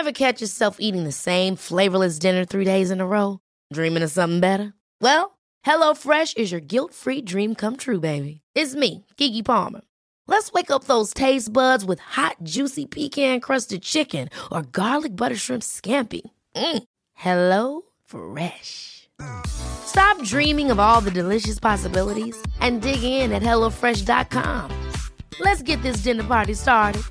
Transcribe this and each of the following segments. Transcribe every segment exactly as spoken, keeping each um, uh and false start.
Ever catch yourself eating the same flavorless dinner three days in a row? Dreaming of something better? Well, HelloFresh is your guilt-free dream come true, baby. It's me, Keke Palmer. Let's wake up those taste buds with hot, juicy pecan-crusted chicken or garlic butter shrimp scampi. Mm. Hello Fresh. Stop dreaming of all the delicious possibilities and dig in at hello fresh dot com. Let's get this dinner party started.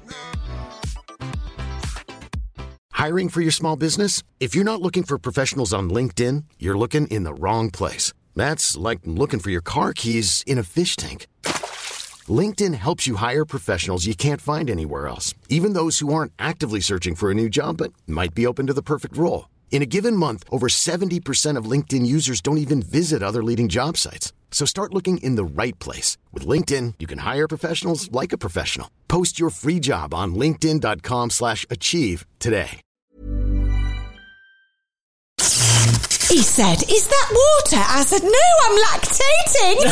Hiring for your small business? If you're not looking for professionals on LinkedIn, you're looking in the wrong place. That's like looking for your car keys in a fish tank. LinkedIn helps you hire professionals you can't find anywhere else, even those who aren't actively searching for a new job but might be open to the perfect role. In a given month, over seventy percent of LinkedIn users don't even visit other leading job sites. So start looking in the right place. With LinkedIn, you can hire professionals like a professional. Post your free job on linkedin dot com slash achieve today. He said, "Is that water?" I said, "No, I'm lactating."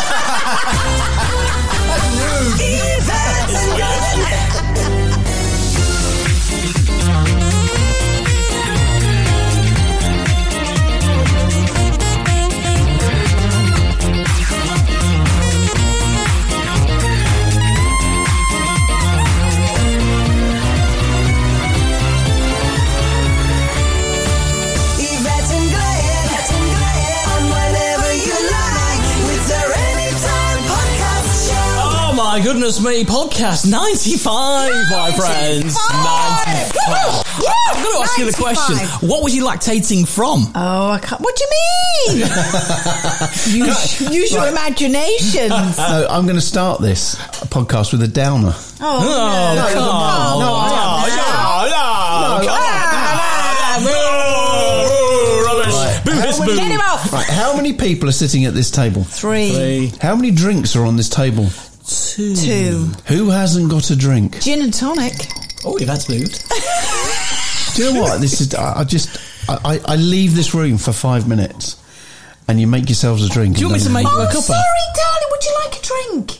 My goodness me, podcast ninety-five, my friends. ninety-five. Yeah, I'm going to ask you the question. What was you lactating from? Oh, I can't. What do you mean? use, use your imagination. No, I'm going to start this podcast with a downer. Oh, oh no. No, come on. No, no, no, no, no, no. Rubbish. Boo this boo. Get him off. Right, how many people are sitting at this table? Three. Three. How many drinks are on this table? Two. Two. Who hasn't got a drink? Gin and tonic. Oh, you've had moved. Do you know what? This is. I, I just. I, I leave this room for five minutes, and you make yourselves a drink. Do you want me to make you Oh, a cuppa? sorry, darling. Would you like a drink?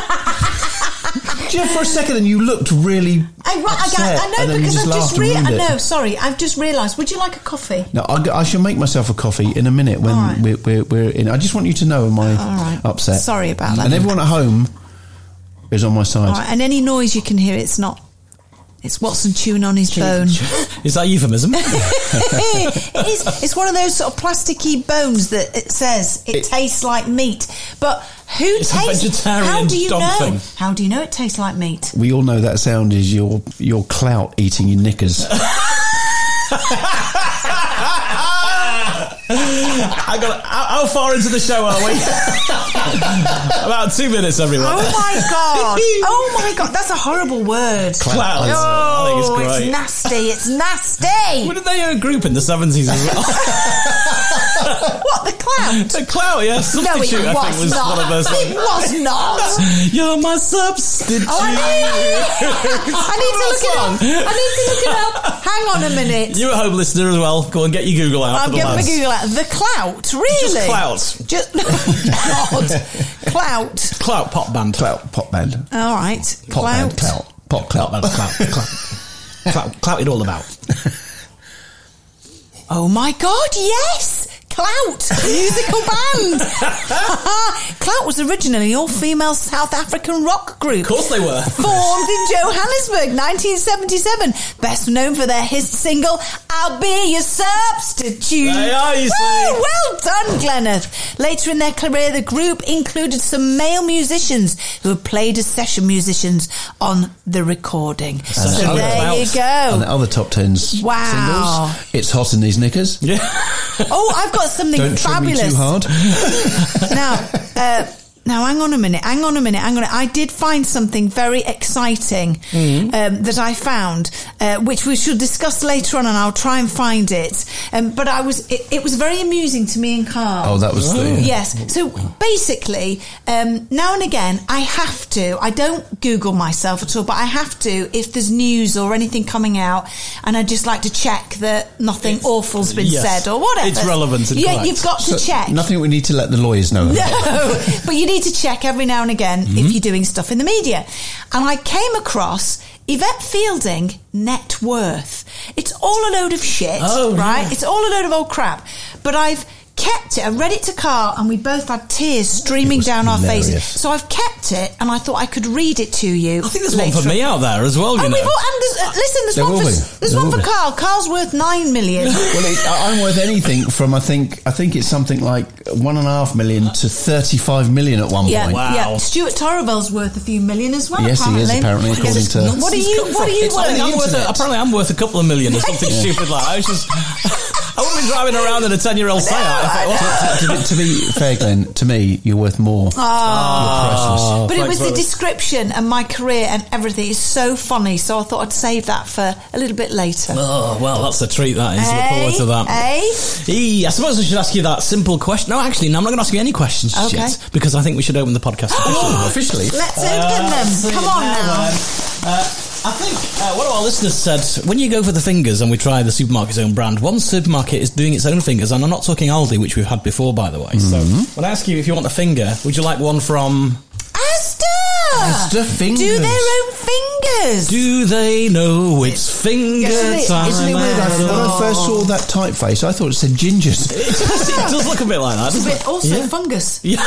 Do you, for a second, and you looked really. I, right, upset, I, I know and then you because just I've laughed just and realised. ruined it. No, sorry, I've just realised. Would you like a coffee? No, I, I shall make myself a coffee in a minute when Right. we're, we're, we're in. I just want you to know am I right. upset. Sorry about that. And everyone at home is on my side. All right, and any noise you can hear, it's not. It's Watson chewing on his bone. Is that euphemism? it is. It's one of those sort of plasticky bones that it says it, It- tastes like meat. But who It's a tastes? vegetarian How do you dog know? thing. How do you know it tastes like meat? We all know that sound is your your clout eating your knickers. I got. How, how far into the show are we? About two minutes, everyone. Oh my god! Oh my god! That's a horrible word. Clout. I think Oh, it's it's, great. nasty! It's nasty! Wouldn't they a group in the seventies as well? What, the clout? The Clout, yeah. No, Substitute, it I was think, was not. one of those. It was not. You're my substitute. Oh, I need, I need to look it up. I need to look it up. Hang on a minute. You at home listener as well. Go and get your Google out. I'm for the getting my lads. Google out. The clout, really? Just Clout. Just God. Clout. Clout pop band. Clout pop band. All right. Pop Clout. band. Clout. Pop clout. Clout band. Clout. Clout. Clout. Clout it all about. Oh my God, yes! Clout, musical band. Clout was originally an all-female South African rock group. Of course they were. Formed in Johannesburg, nineteen seventy-seven. Best known for their hit single, I'll Be Your Substitute. They are, you see. Woo, well done, Glenneth. Later in their career, the group included some male musicians who had played as session musicians on the recording. So Session there you Clout. And the go. other top tens Wow. singles. It's hot in these knickers. Yeah. Oh, I've got something Don't trim me fabulous. too hard. Now, uh, now, hang on a minute. Hang on a minute. Hang on. I did find something very exciting Mm-hmm. um, that I found, uh, which we should discuss later on, and I'll try and find it. Um, but I was, it, it was very amusing to me and Carl. Oh, that was the... Yes. So basically, um, now and again, I have to, I don't Google myself at all, but I have to if there's news or anything coming out, and I just like to check that nothing It's- awful's been yes. said or whatever. It's relevant and Yeah, correct. you've got to So, check. nothing we need to let the lawyers know about. No, but you need to check every now and again Mm-hmm. if you're doing stuff in the media. And I came across Yvette Fielding net worth. It's all a load of shit, oh, right? Yeah. It's all a load of old crap. But I've kept it. I read it to Carl, and we both had tears streaming down our hilarious. faces. So I've kept it, and I thought I could read it to you. I think there's one for me out there as well, you oh, know. We've all, and there's, uh, listen, there's There one will for, be. there's There one will for be. Carl. Carl's worth nine million. Well, it, I'm worth anything from I think I think it's something like one and a half million to thirty-five million at one Yeah, point. Wow. yeah. Stuart Torreville's worth a few million as well. Yes, he is, apparently. apparently, according Yes. to- What are you? What are you It's- I think worth? I'm worth a, apparently, I'm worth a couple of million or something stupid like that. I was just, I wouldn't be driving around in a ten-year-old Seat. to, be, to be fair, Glenn, to me, you're worth more. Oh. But it thanks was the very much. description and my career and everything is so funny. So I thought I'd save that for a little bit later. Oh, well, that's a treat, that is. Look forward to that. Eh? Hey, I suppose I should ask you that simple question. No, actually, no, I'm not going to ask you any questions just Okay. yet, because I think we should open the podcast officially. Officially, Let's open them. Come on now. Uh, I think uh, one of our listeners said, when you go for the fingers and we try the supermarket's own brand, one supermarket is doing its own fingers, and I'm not talking Aldi, which we've had before, by the way. Mm-hmm. So when I ask you if you want a finger, would you like one from... Asda! Asda fingers. Do their own fingers. Do they know it's finger Isn't it- time? Isn't it weird? I, when I first saw that typeface, I thought it said gingers. It does, it does look a bit like that, doesn't But it? also Yeah. fungus. Yeah.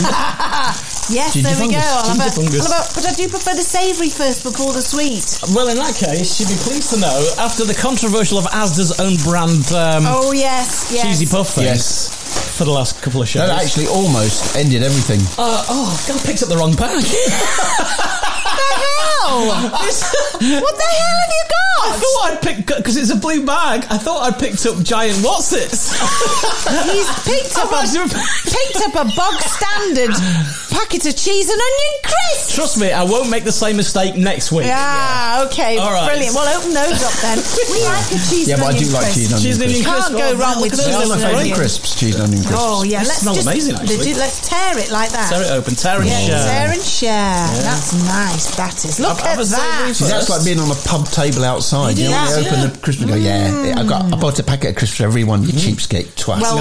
Yes, Ginger there we go. fungus. I'll have, Ginger a, fungus. I'll have a- but I do prefer the savoury first before the sweet. Well, in that case, you'd be pleased to know, after the controversial of Asda's own brand um, Oh, yes, yes. cheesy puff face Yes. for the last couple of shows. That actually almost ended everything. Uh, oh, God, I picked up the wrong bag. What the hell? What the hell have you got? I thought I'd picked, because it's a blue bag, I thought I'd picked up giant what's-its. He's picked up, a, picked up a bog standard packet of cheese and onion crisps. Trust me, I won't make the same mistake next week. Yeah, okay, All right. brilliant. Well, open those up then. We like a cheese Yeah, and but I onion do like crisp. cheese and onion Cheese and onion crisps. Can't crisp. go Oh, wrong look with at cheese those. They're my and favourite onion. crisps, cheese and onion crisps. Oh, yeah, They let's smell just amazing, actually. They do, let's tear it like that. Tear it open, tear and Yeah, share. tear and share. That's nice, that is. Look Have- have at a savoury that. See, that's like being on a pub table outside. You, You know, do when that, they open yeah. the crisps and go, yeah, yeah, I got, I bought a packet of crisps for everyone, you cheapskate twat. Well,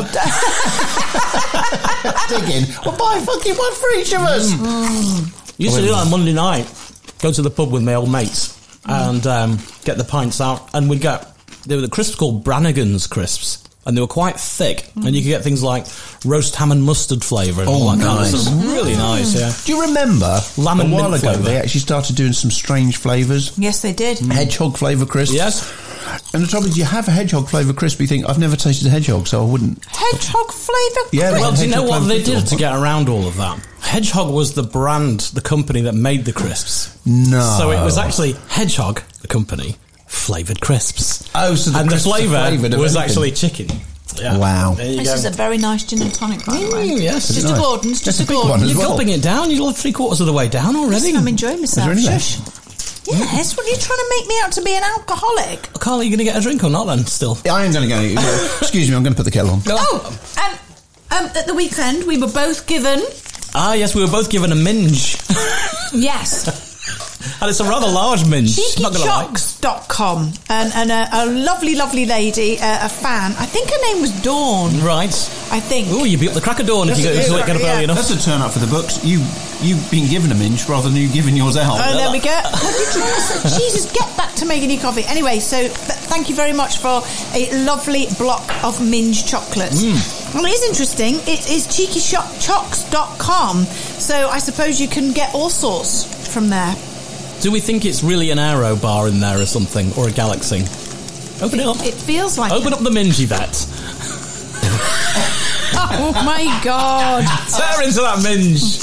dig in. We'll buy fucking one for each of us. Used to do that on Monday night. Go to the pub with my old mates and um, get the pints out, and we'd get, there were the crisps called Brannigan's crisps, and they were quite thick, and you could get things like roast ham and mustard flavour and all Oh, that kind of nice. stuff. Really nice, yeah. Do you remember Lamb and a while mint ago flavour. they actually started doing some strange flavours? yes, they did. Hedgehog flavour crisps. Yes. And the trouble is, you have a hedgehog flavour crisp, you think, I've never tasted a hedgehog, so I wouldn't. Hedgehog flavour Yeah, crisp. Well, do you know Hedgehog what flavour they crisps. did to get around all of that? Hedgehog was the brand, the company that made the crisps. No. So it was actually Hedgehog, the company, flavoured crisps. Oh, so the and the crisps are flavour flavoured of was anything. actually chicken. Yeah. Wow. There you This go. is a very nice gin and tonic, by the way. Mm, yes. Just Nice. a Gordon's, just That's a a big Gordon's. one as You're well. gulping it down. You're three quarters of the way down already. I'm enjoying myself. Is there any Shush. Yes, what are you trying to make me out to be an alcoholic? Carl, are you going to get a drink or not then, still? I am going to go. Excuse me, I'm going to put the kettle on. Oh, and um, at the weekend we were both given. Ah, yes, we were both given a minge. Yes. And it's a rather large minge. cheeky Not gonna lie. chocks dot com and, and a, a lovely, lovely lady, uh, a fan. I think her name was Dawn. Right. I think. Oh, you'd be up the crack of dawn if you That's go a- to get up yeah. early enough. That's a turn up for the books. You, you've been given a minge rather than you giving yours out. Oh, there we go. What did you say? Jesus, get back to making your coffee. Anyway, so th- thank you very much for a lovely block of Minge chocolates. Mm. Well, it is interesting. It is cheeky chocks dot com, so I suppose you can get all sorts from there. Do we think it's really an aero bar in there or something, or a galaxy? Open it up. It feels like Open it. up the minge, Yvette. Oh my God. Tear into that minge.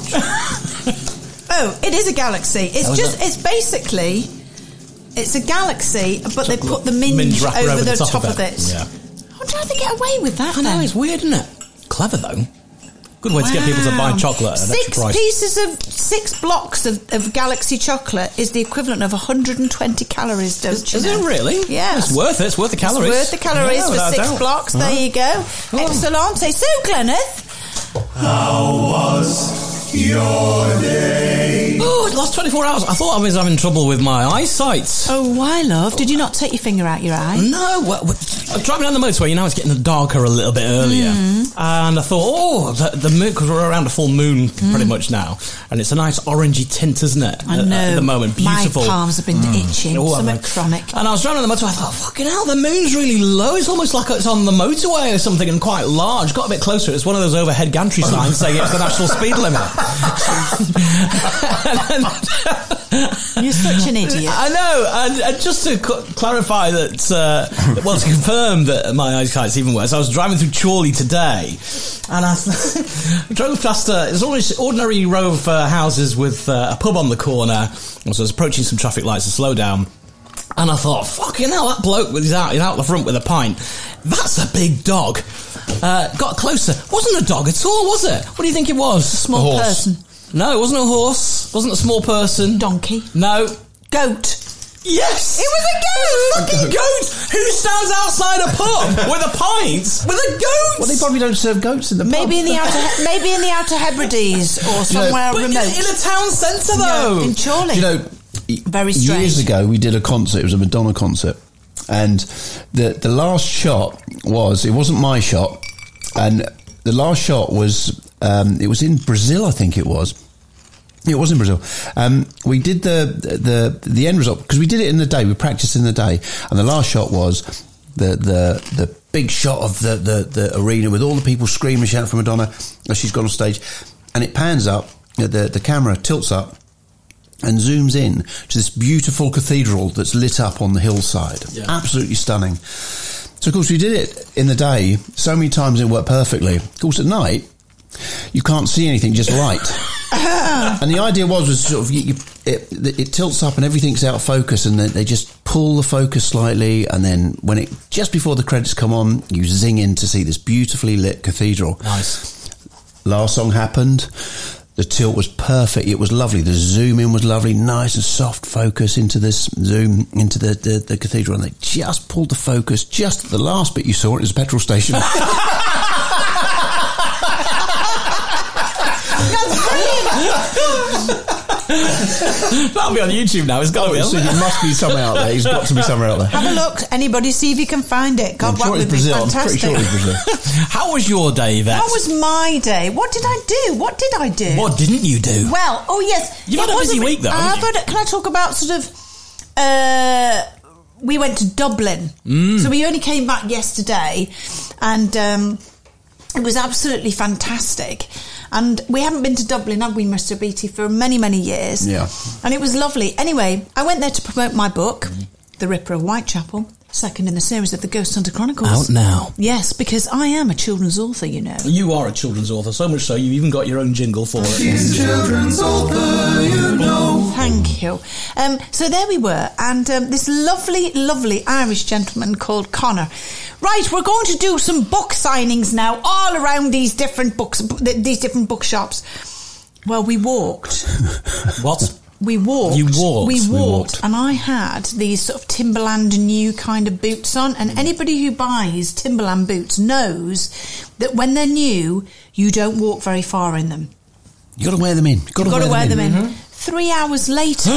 Oh, it is a galaxy. It's is just, it? it's basically, it's a galaxy, but they put the minge, Minge wrapper over, over the, the top top, of of it. it. Yeah. I wonder how they get away with that I know, then. it's weird, isn't it? Clever, though. Good way to get people to buy Wow. chocolate at an Six extra price. pieces of, six blocks of, of Galaxy chocolate is the equivalent of one hundred twenty calories, don't you Is know? it really? Yeah. It's worth it. It's worth the calories. It's worth the calories Yeah, for without a six doubt. blocks. There Uh-huh. you go. Excellent. So, Glenneth. How was your day? Oh, Oh, the last twenty-four hours. I thought I was having trouble with my eyesight. Oh, why, love? Did you not take your finger out your eye? No. Well, I'm driving down the motorway, you know, it's getting darker a little bit earlier. Mm. And I thought, oh, the, the moon, because we're around a full moon mm. pretty much now. And it's a nice orangey tint, isn't it? I know. At, at the moment. Beautiful. My palms have been mm. itching. Oh, Something chronic. And I was driving on the motorway, I thought, fucking hell, the moon's really low. It's almost like it's on the motorway or something and quite large. Got a bit closer. It's one of those overhead gantry signs saying it's the national speed limit. You're such an idiot. I know. And, and just to cl- clarify that, uh, well, to confirm that my eyesight's even worse, I was driving through Chorley today, and I th- drove past a, there's always ordinary row of uh, houses with uh, a pub on the corner. So I was approaching some traffic lights to slow down. And I thought, fucking hell, that bloke was out, he's out the front with a pint. That's a big dog. Uh, got closer. Wasn't a dog at all, was it? What do you think it was? A small a person. No, it wasn't a horse. Wasn't a small person. Donkey. No. Goat. Yes! It was a goat! A fucking goat! Who stands outside a pub with a pint with a goat? Well, they probably don't serve goats in the pub. Maybe in the outer, maybe in the Outer Hebrides or somewhere you know, remote. In, in a town centre, though. No, in Chorley. Do you know, very strange. Years ago, we did a concert. It was a Madonna concert, and the the last shot was it wasn't my shot, and the last shot was um, it was in Brazil, I think it was. It was in Brazil. Um, we did the the the end result because we did it in the day. We practiced in the day, and the last shot was the the the big shot of the the, the arena with all the people screaming, shouting for Madonna as she's gone on stage, and it pans up. The the camera tilts up and zooms in to this beautiful cathedral that's lit up on the hillside. Yeah. Absolutely stunning. So, of course, we did it in the day so many times it worked perfectly. Of course, at night, you can't see anything, just light. And the idea was, was sort of you, you, it, it tilts up and everything's out of focus, and then they just pull the focus slightly, and then when it just before the credits come on, you zing in to see this beautifully lit cathedral. Nice. Last song happened. The tilt was perfect. It was lovely. The zoom in was lovely, nice and soft focus into this zoom into the, the, the cathedral, and they just pulled the focus just at the last bit you saw. It was a petrol station. That'll be on YouTube now. It's got to be. So there must be somewhere out there. He's got to be somewhere out there. Have a look. Anybody see if you can find it. God, sure that would be fantastic. I'm pretty sure it was Brazil. How was your day, Yvette? How was my day? What did I do? What did I do? What didn't you do? Well, oh yes. You've had a busy week, though, haven't you? Had, can I talk about sort of... Uh, we went to Dublin. Mm. So we only came back yesterday, and um, it was absolutely fantastic. And we haven't been to Dublin, have we, Mister Beattie, for many, many years. Yeah. And it was lovely. Anyway, I went there to promote my book, The Ripper of Whitechapel, second in the series of the Ghost Hunter Chronicles. Out now. Yes, because I am a children's author, you know. You are a children's author, so much so you've even got your own jingle for it. She's a children's author, you know. Thank you. Um, so there we were, and um, this lovely, lovely Irish gentleman called Connor. Right, we're going to do some book signings now, all around these different books, these different bookshops. Well, we walked. What? We walked. You walked. We walked, we walked. and I had these sort of Timberland new kind of boots on, and anybody who buys Timberland boots knows that when they're new, you don't walk very far in them. You've got to wear them in. You've got, You've to, got wear to wear them in. them in. Mm-hmm. Three hours later,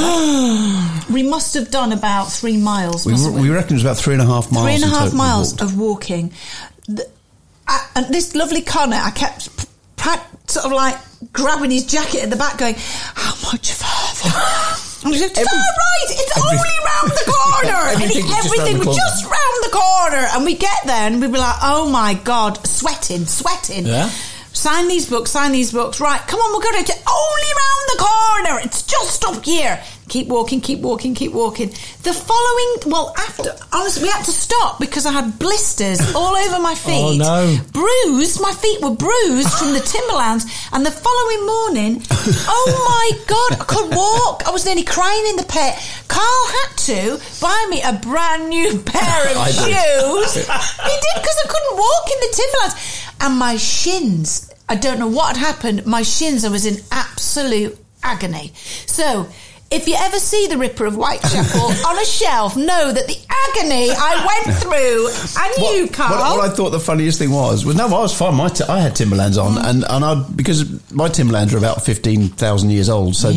we must have done about three miles. We, mustn't we? we reckon it was about three and a half miles. Three and a in half total miles walked. of walking. The, I, and this lovely Connor, I kept p- p- sort of like grabbing his jacket at the back, going, "How much further?" And he said, "It's all right. It's every, only round the corner." everything and he, everything was just round the corner. And we get there, and we'd be like, "Oh my God, sweating, sweating." Yeah. Sign these books, sign these books. Right, come on, we're going to only round the corner. It's just up here. Keep walking, keep walking, keep walking. The following, well, after, honestly, we had to stop because I had blisters all over my feet. Oh, no. Bruised, my feet were bruised from the Timberlands. And the following morning, oh my God, I couldn't walk. I was nearly crying in the pit. Carl had to buy me a brand new pair of shoes. He did, because I couldn't walk in the Timberlands. And my shins, I don't know what had happened, my shins, I was in absolute agony. So, if you ever see The Ripper of Whitechapel on a shelf, know that the agony I went through, and What, you, Carl. what, what I thought the funniest thing was, was no, I was fine. My t- I had Timberlands on, mm. and, and I because my Timberlands are about fifteen thousand years old, so mm. they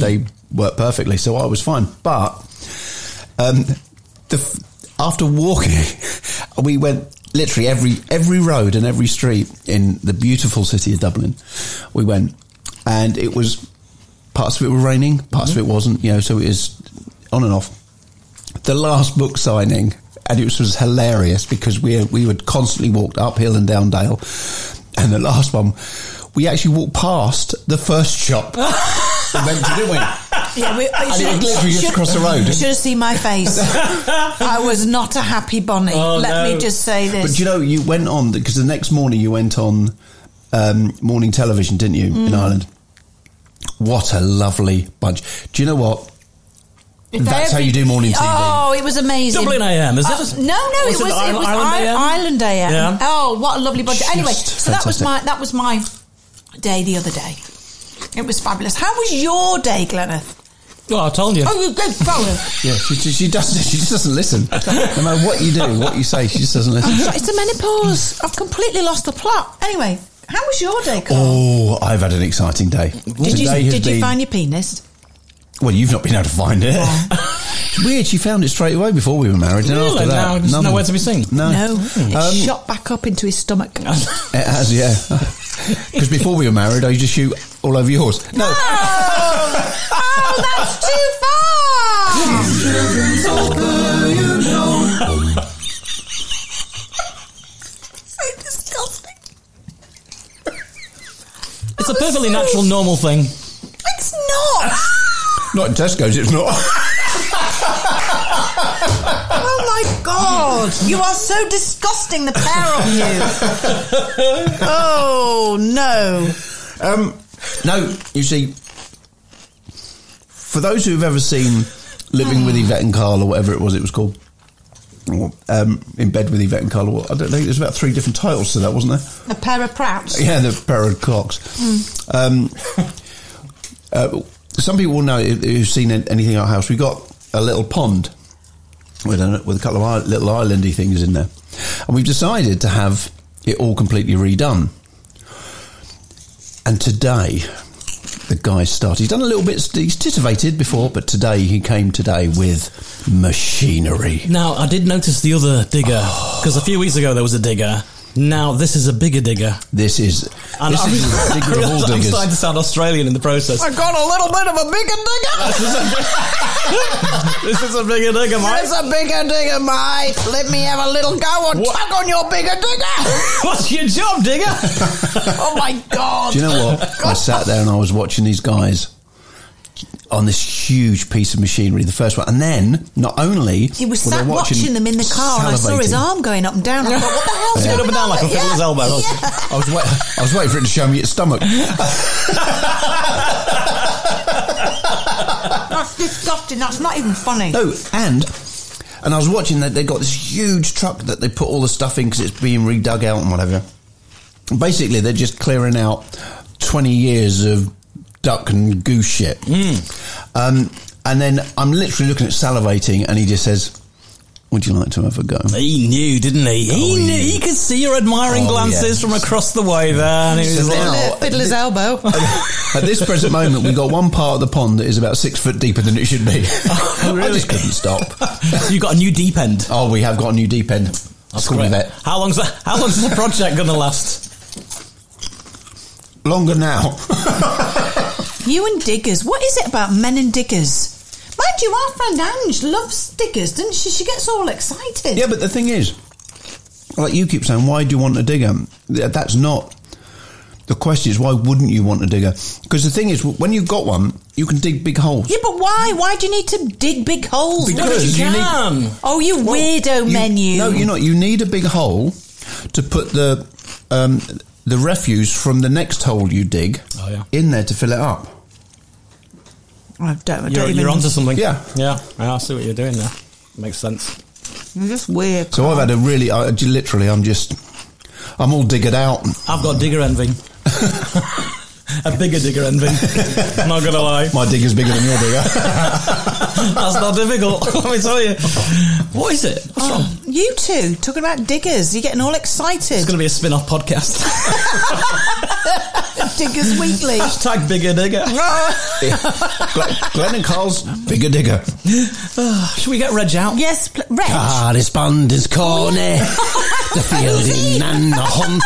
worked perfectly, so I was fine. But um, the, after walking, we went literally every every road and every street in the beautiful city of Dublin. We went, and it was parts of it were raining, parts mm-hmm. of it wasn't. You know, so it was on and off. The last book signing, and it was, was hilarious because we we would constantly walked uphill and down Dale, and the last one, we actually walked past the first shop. Eventually, didn't we? Yeah, we, and it was literally just across the road. You should have seen my face. I was not a happy bunny. Oh, Let no. me just say this. But you know, you went on, because the next morning you went on um, morning television, didn't you, mm. in Ireland? What a lovely bunch. Do you know what? If That's every, how you do morning T V. Oh, it was amazing. Dublin A M, is it? Uh, no, no, Was it was it it was Ireland A M? Ireland A M. Yeah. Oh, what a lovely bunch. Just Anyway, so that was fantastic. my that was my day the other day. It was fabulous. How was your day, Glenneth? Well, I told you. Oh, you good, fella. Yeah, she, she, she doesn't. She just doesn't listen. No matter what you do, what you say, she just doesn't listen. It's a menopause. I've completely lost the plot. Anyway, how was your day, Carl? Oh, I've had an exciting day. did you, Today has did you been- find your penis? Well, you've not been able to find it. It's weird. She found it straight away before we were married. And Really? after that, Now it's nothing. nowhere to be seen? No, No, it Um, shot back up into his stomach. It has, yeah. Because before we were married, I used to shoot all over yours. No. Oh, oh that's too far! Children's author, you know. So disgusting. It's a perfectly natural, normal thing. It's not. Not in Tesco's, it's not. Oh my God! You are so disgusting, the pair of you. Oh no! Um, no, you see, for those who've ever seen Living with Yvette and Carl, or whatever it was it was called, or, um, In Bed with Yvette and Carl, or, I don't know, there's about three different titles to that, wasn't there? A pair of prouts. Yeah, the pair of cocks. Mm. Um, uh, some people will know, if- who've seen anything at our house, we got a little pond with a, with a couple of isle- little islandy things in there. And we've decided to have it all completely redone. And today, the guy started. He's done a little bit, he's titivated before, but today, he came today with machinery. Now, I did notice the other digger, because a few weeks ago there was a digger. Now, this is a bigger digger. This is, And this I'm, is the digger of all I'm diggers. starting to sound Australian in the process. I got a little bit of a bigger digger. This is a bigger digger, mate. It's a bigger digger, mate. Let me have a little go and What? tug on your bigger digger. What's your job, digger? Oh my God! Do you know what? I sat there and I was watching these guys on this huge piece of machinery, the first one, and then not only He was were they sat watching them in the car, and I saw his salivating. arm going up and down. I thought, what the hell's Yeah. going Up and down on? like a fiddler's elbow. I was wait, I was waiting for it to show me its stomach. That's disgusting. That's not even funny. No, and and I was watching that they got this huge truck that they put all the stuff in because it's being redug out and whatever. Basically, they're just clearing out twenty years of duck and goose shit. Mm. Um, and then I'm literally looking at salivating, and he just says, "Would you like to have a go?" He knew, didn't he? He Oh, knew. yeah. He could see your admiring Oh, glances yeah. from across the way there. And he was So like, now- Fiddler's elbow. At this present moment, we've got one part of the pond that is about six foot deeper than it should be. Oh, really? I just couldn't stop. you got a new deep end. Oh, we have got a new deep end. That's School great. vet. How long's that? How long's the project going to last? Longer now. You and diggers. What is it about men and diggers? Mind you, our friend Ange loves diggers, doesn't she? She gets all excited. Yeah, but the thing is, like you keep saying, why do you want a digger? That's not the question. Is why wouldn't you want a digger? Because the thing is, when you've got one, you can dig big holes. Yeah, but why? Why do you need to dig big holes? Because you you need- can. Oh, you Well, weirdo you- menu. No, you're not. You need a big hole to put the um, the refuse from the next hole you dig Oh, yeah. in there to fill it up. I don't, I don't You're, even you're onto something. Yeah. yeah. Yeah, I see what you're doing there. Makes sense. You're just weird. So I've had a really, I, literally, I'm just, I'm all diggered out. I've got digger envy. A bigger digger envy. Not gonna lie. My digger's bigger than your digger. That's not difficult. Let me tell you. What is it? What's wrong? You two talking about diggers. You're getting all excited. It's going to be a spin-off podcast. Diggers Weekly. Hashtag Bigger Digger. Glenn, Glenn and Carl's Bigger Digger. Oh, should we get Reg out? Yes, pl- Reg. Correspond is corny. The fielding and the hunt.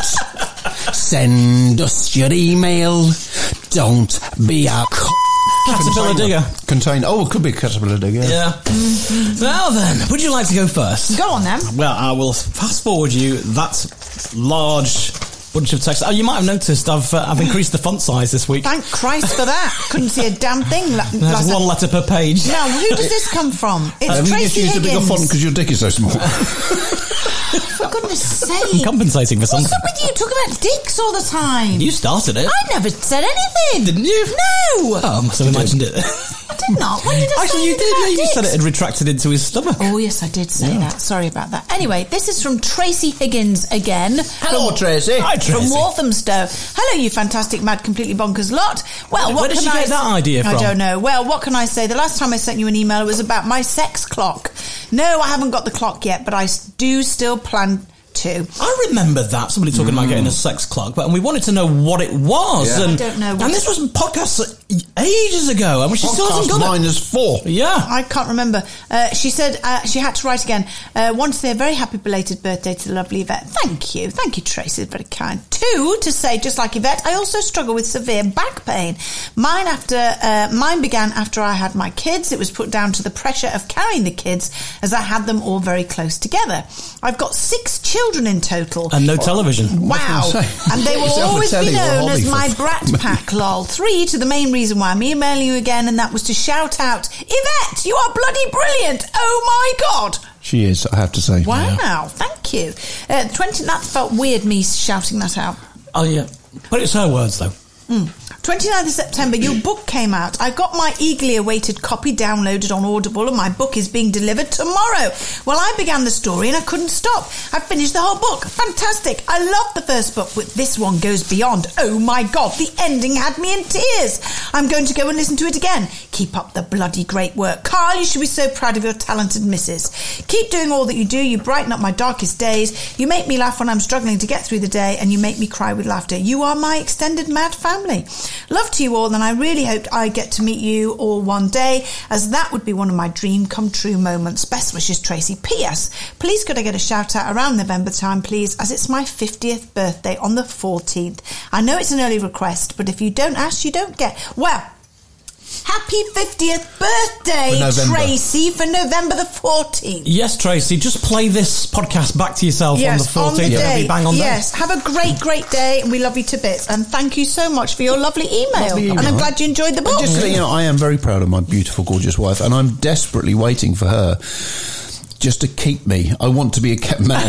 Send us your email. Don't be a c- Caterpillar Digger. Contain. Oh, it could be a Caterpillar Digger. Yeah. Mm-hmm. Now then, would you like to go first? Go on then. Well, I will fast forward you that large bunch of text. Oh, you might have noticed I've uh, I've increased the font size this week. Thank Christ for that. Couldn't see a damn thing. La- There's last one time. letter per page. Now, who does this come from? It's Have you just Tracy used a bigger Higgins. font because your dick is so small? For goodness I'm sake. compensating for something. What's up with you talking about dicks all the time? You started it, I never said anything. didn't you? No. Oh, I must have imagined it. I did not. When did I Actually, say you anything did. about Yeah, you dicks? said it had retracted into his stomach. Oh, yes, I did say that. Sorry about that. Anyway, this is from Tracy Higgins again. Hello, from, Tracy. Hi, Tracy. From Walthamstow. Hello, you fantastic, mad, completely bonkers lot. Well, Where what did can she I get that idea I from? don't know. Well, what can I say? The last time I sent you an email, it was about my sex clock. No, I haven't got the clock yet, but I s- do still plan to. I remember that somebody talking about getting a sex clock, but and we wanted to know what it was. Yeah. And, I don't know what And this was podcasts ages ago, and she still hasn't Podcast got it. minus four. Yeah. I can't remember. Uh, she said uh, she had to write again. Uh, one to say a very happy belated birthday to the lovely Yvette. Thank you. Thank you, Tracy. Very kind. Two, to say, just like Yvette, I also struggle with severe back pain. Mine after uh, mine began after I had my kids. It was put down to the pressure of carrying the kids as I had them all very close together. I've got six children in total. And no television. Wow. I was gonna say, And they will yourself a always telly be or a known hobby as for- my brat pack, lol. Three, to the main reason why I'm emailing you again, and that was to shout out, Yvette, you are bloody brilliant. Oh my God. She is, I have to say. Wow. Thank you. Uh, twenty, that felt weird, me shouting that out. Oh, yeah. But it's her words, though. Mm. twenty-ninth of September, your book came out. I got my eagerly awaited copy downloaded on Audible, and my book is being delivered tomorrow. Well, I began the story and I couldn't stop. I finished the whole book. Fantastic. I loved the first book, but this one goes beyond. Oh my God, the ending had me in tears. I'm going to go and listen to it again. Keep up the bloody great work. Carl, you should be so proud of your talented missus. Keep doing all that you do. You brighten up my darkest days. You make me laugh when I'm struggling to get through the day, and you make me cry with laughter. You are my extended mad family. Love to you all, and I really hope I get to meet you all one day, as that would be one of my dream come true moments. Best wishes, Tracy. P S. Please could I get a shout out around November time, please, as it's my fiftieth birthday on the fourteenth. I know it's an early request, but if you don't ask, you don't get. Well, happy fiftieth birthday, For November. Tracy, for November the fourteenth. Yes, Tracy, just play this podcast back to yourself Yes, on the fourteenth. on the It'll day. be bang on yes, have a great, great day, and we love you to bits. And thank you so much for your lovely email. Lovely email. And I'm glad you enjoyed the book. And just to let you know, I am very proud of my beautiful, gorgeous wife, and I'm desperately waiting for her just to keep me. I want to be a kept man.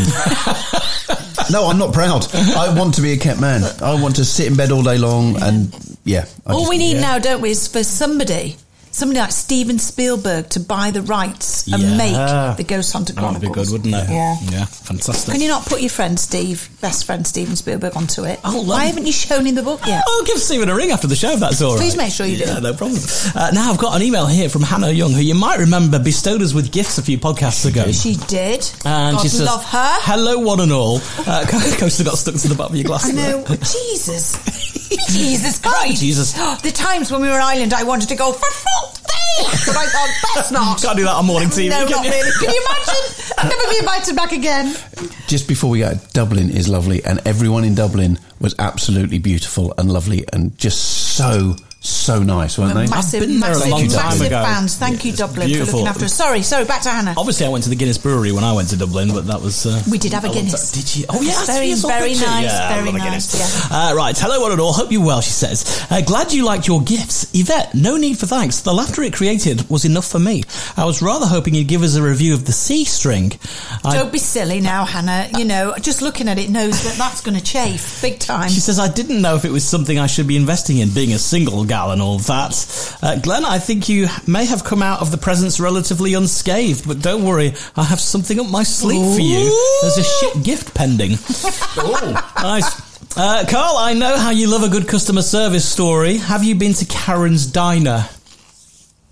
No, I'm not proud. I want to be a kept man. I want to sit in bed all day long, and yeah. I All just- we need now, don't we, is for somebody, somebody like Steven Spielberg to buy the rights and Yeah. make the Ghost Hunter That would Chronicles. be good, wouldn't it? Yeah. Yeah, fantastic. Can you not put your friend Steve, best friend Steven Spielberg, onto it? Oh, love Why it. haven't you shown him the book yet? I'll give Stephen a ring after the show if that's all right. Please make sure you do. Yeah, no problem. Uh, now I've got an email here from Hannah Young, who you might remember bestowed us with gifts a few podcasts ago. She did. And God she says, love her. hello one and all. Uh, coaster got stuck to the bottom of your glass. I know. Jesus. Jesus Christ. Jesus. The times when we were in Ireland, I wanted to go, for fuck's sake! But I thought, best not. Can't do that on morning T V, No, can not you? really. Can you imagine? I'll never be invited back again. Just before we go, Dublin is lovely, and everyone in Dublin was absolutely beautiful and lovely, and just so, so nice, weren't they? Massive, I've been there a massive, long time massive ago. fans. Thank you, It's Dublin, beautiful. for looking after us. Sorry, sorry, back to Hannah. Obviously, I went to the Guinness Brewery when I went to Dublin, but that was... Uh, We did have a I went Guinness. to- Did you? Oh, yeah. Very, very nice, very nice, Uh, right, hello one and all. Hope you're well, she says. Uh, glad you liked your gifts. Yvette, no need for thanks. The laughter it created was enough for me. I was rather hoping you'd give us a review of the C string. I- Don't be silly now, Hannah. You know, just looking at it knows that that's going to chafe big time. She says, I didn't know if it was something I should be investing in, being a single gal and all that. Uh, Glenn, I think you may have come out of the presents relatively unscathed, but don't worry, I have something up my sleeve for you. There's a shit gift pending. Nice. Uh, Carl, I know how you love a good customer service story. Have you been to Karen's Diner?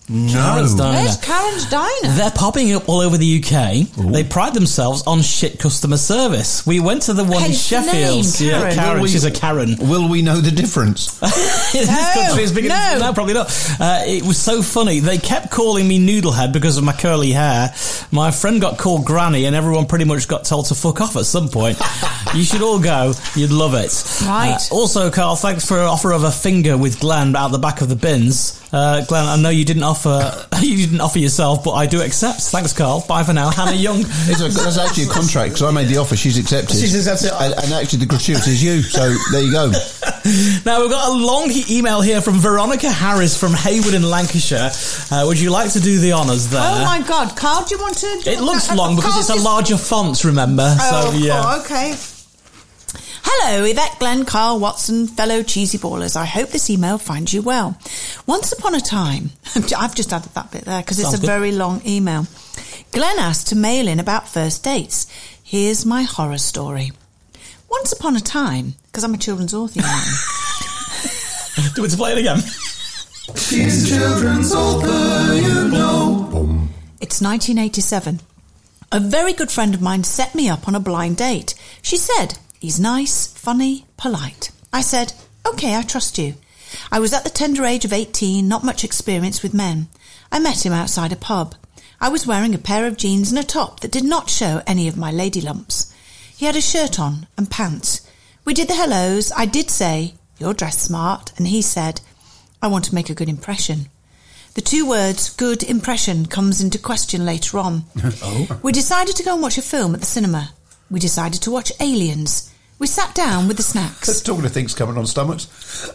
Karen's Diner. Where's Karen's Diner? They're popping up all over the U K. Ooh. They pride themselves on shit customer service. We went to the one Hence in Sheffield. The name, Karen. Yeah, Karen. We, She's a Karen. Will we know the difference? In this no, country, it's big no. no, probably not. Uh, it was so funny. They kept calling me Noodlehead because of my curly hair. My friend got called Granny, and everyone pretty much got told to fuck off at some point. You should all go. You'd love it. Right. Uh, also, Carl, thanks for an offer of a finger with Glenn out the back of the bins. Uh, Glenn, I know you didn't offer you didn't offer yourself, but I do accept. Thanks, Carl. Bye for now. Hannah Young. It's a, that's actually a contract because I made the offer. She's accepted. She's accepted. And, and actually, the gratuity is you. So there you go. Now we've got a long email here from Veronica Harris from Hayward in Lancashire. Uh, would you like to do the honours there? Oh my God, Carl, do you want to? Do it looks uh, long because Carl it's a just... larger font. Remember? Oh, so yeah. Oh, okay. Hello, Yvette, Glenn, Carl, Watson, fellow cheesy ballers. I hope this email finds you well. Once upon a time, I've just added that bit there because it's Sounds a good. very long email. Glenn asked to mail in about first dates. Here's my horror story. Once upon a time, because I'm a children's author now. Do we to play it again? She's a children's author, you know. It's nineteen eighty-seven. A very good friend of mine set me up on a blind date. She said, he's nice, funny, polite. I said, okay, I trust you. I was at the tender age of eighteen, not much experience with men. I met him outside a pub. I was wearing a pair of jeans and a top that did not show any of my lady lumps. He had a shirt on and pants. We did the hellos. I did say, you're dressed smart, and he said, I want to make a good impression. The two words, good impression, comes into question later on. Oh. We decided to go and watch a film at the cinema. We decided to watch Aliens. We sat down with the snacks. Talking of things coming on stomachs.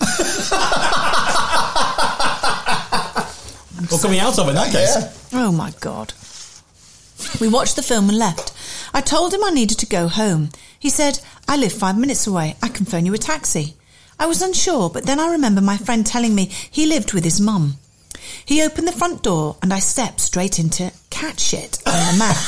Or coming out of it, in that case. Yeah. Oh, my God. We watched the film and left. I told him I needed to go home. He said, I live five minutes away. I can phone you a taxi. I was unsure, but then I remember my friend telling me he lived with his mum. He opened the front door and I stepped straight into cat shit on the mat.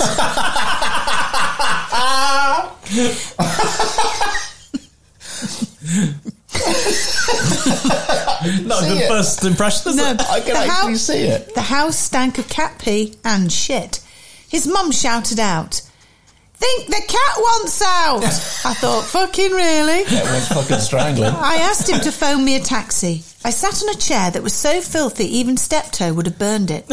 Not a good it. first impression, is No, it? I can the actually hou- see it. The house stank of cat pee and shit. His mum shouted out, think the cat wants out. I thought, fucking really? That was fucking strangling. I asked him to phone me a taxi. I sat on a chair that was so filthy even Steptoe would have burned it.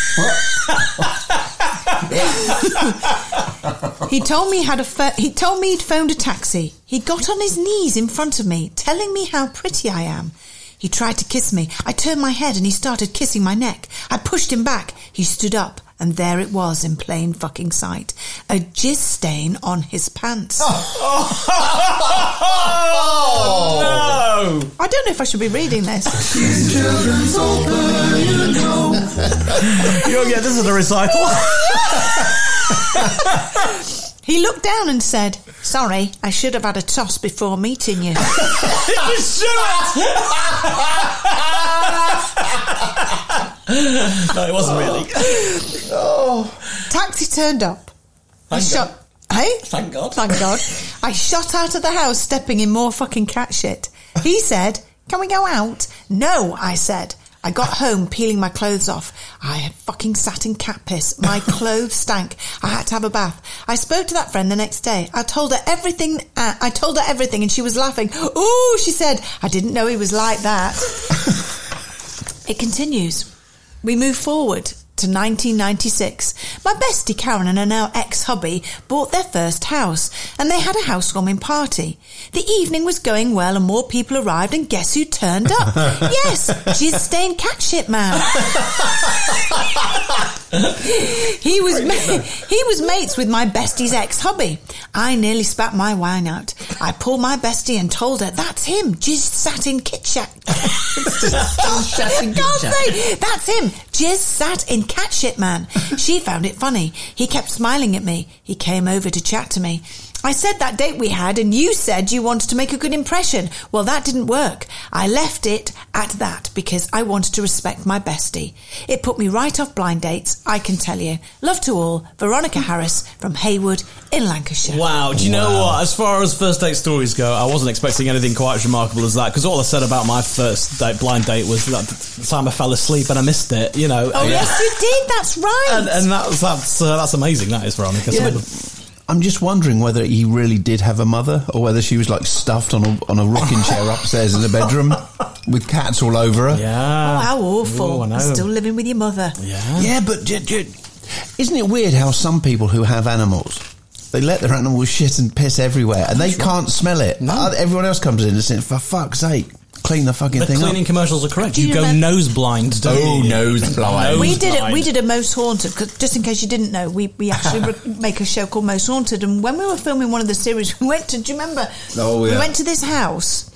He told me had a pho- he told me he'd phoned a taxi. He got on his knees in front of me, telling me how pretty I am. He tried to kiss me. I turned my head and he started kissing my neck. I pushed him back. He stood up and there it was in plain fucking sight. A jizz stain on his pants. Oh, no! I don't know if I should be reading this. She's a children's author, you know. You'll get this at a recital. He looked down and said, sorry, I should have had a toss before meeting you. You should have! No, it wasn't really. Taxi turned up. I Thank shot... Hey? Thank God. Thank God. I shot out of the house stepping in more fucking cat shit. He said, can we go out? No, I said. I got home peeling my clothes off. I had fucking sat in cat piss. My clothes stank. I had to have a bath. I spoke to that friend the next day. I told her everything. Uh, I told her everything and she was laughing. Ooh, she said, I didn't know he was like that. It continues. We move forward to nineteen ninety-six. My bestie Karen and her now ex-hubby bought their first house and they had a housewarming party. The evening was going well and more people arrived and guess who turned up? Yes, jizz-stained cat shit man. He was ma- he was mates with my bestie's ex-hubby. I nearly spat my wine out. I pulled my bestie and told her, that's him, jizz sat in kit shat. God's sake, that's him, jizz sat in cat shit man. She found it funny. He kept smiling at me. He came over to chat to me. I said that date we had and you said you wanted to make a good impression. Well, that didn't work. I left it at that because I wanted to respect my bestie. It put me right off blind dates, I can tell you. Love to all, Veronica Harris from Haywood in Lancashire. Wow, do you wow. know what? As far as first date stories go, I wasn't expecting anything quite as remarkable as that, because all I said about my first date, blind date was that the time I fell asleep and I missed it, you know. Oh, yeah. yes, you did, that's right. And, and that, that's, uh, that's amazing, that is, Veronica. Yeah. I'm just wondering whether he really did have a mother, or whether she was like stuffed on a on a rocking chair upstairs in the bedroom with cats all over her. Yeah. Oh, how awful! Ooh, I know. Still living with your mother. Yeah. Yeah, but j- j- isn't it weird how some people who have animals, they let their animals shit and piss everywhere, and they can't smell it. No. Everyone else comes in and says, "For fuck's sake, clean the fucking the thing up." The cleaning commercials are correct. Do You, you go remember- nose blind, don't Oh, you? nose blind. We did it. blind. We did a Most Haunted, 'cause just in case you didn't know, we, we actually re- make a show called Most Haunted. And when we were filming one of the series, we went to. Do you remember? Oh, yeah. We went to this house,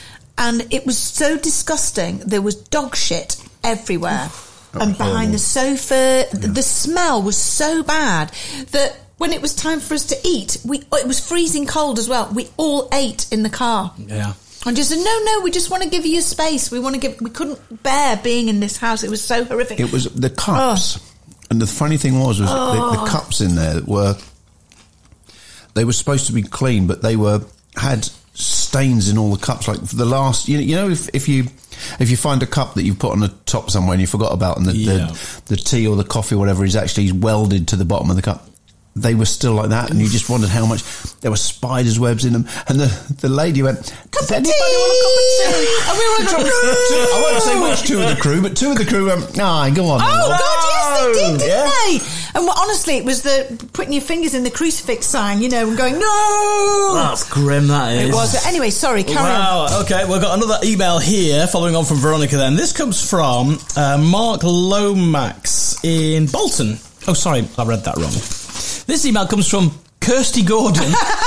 and it was so disgusting. There was dog shit everywhere, Oh, and behind horrible. the sofa, the, the smell was so bad that when it was time for us to eat, we it was freezing cold as well. We all ate in the car. Yeah. And just said, no, no, we just want to give you space. We want to give. We couldn't bear being in this house. It was so horrific. It was the cups, oh. and the funny thing was, was oh. the, the cups in there were, they were supposed to be clean, but they were had stains in all the cups. Like for the last, you, you know, if, if you if you find a cup that you put on the top somewhere and you forgot about, and the, Yeah. the the tea or the coffee or whatever is actually welded to the bottom of the cup. They were still like that, and you just wondered how much there were spiders' webs in them. And the, the lady went, "Does anybody want a cup of tea?" And we went, no! I won't say which two of the crew, but two of the crew went, "Nah, go on." Oh, then." God, yes, they did, didn't Yeah. they? And well, honestly, it was the putting your fingers in the crucifix sign, you know, and going, no! That's grim, that is. It was. Anyway, sorry, carry wow. on. Okay, we've got another email here, following on from Veronica then. This comes from uh, Mark Lomax in Bolton. Oh, sorry, I read that wrong. This email comes from Kirsty Gordon.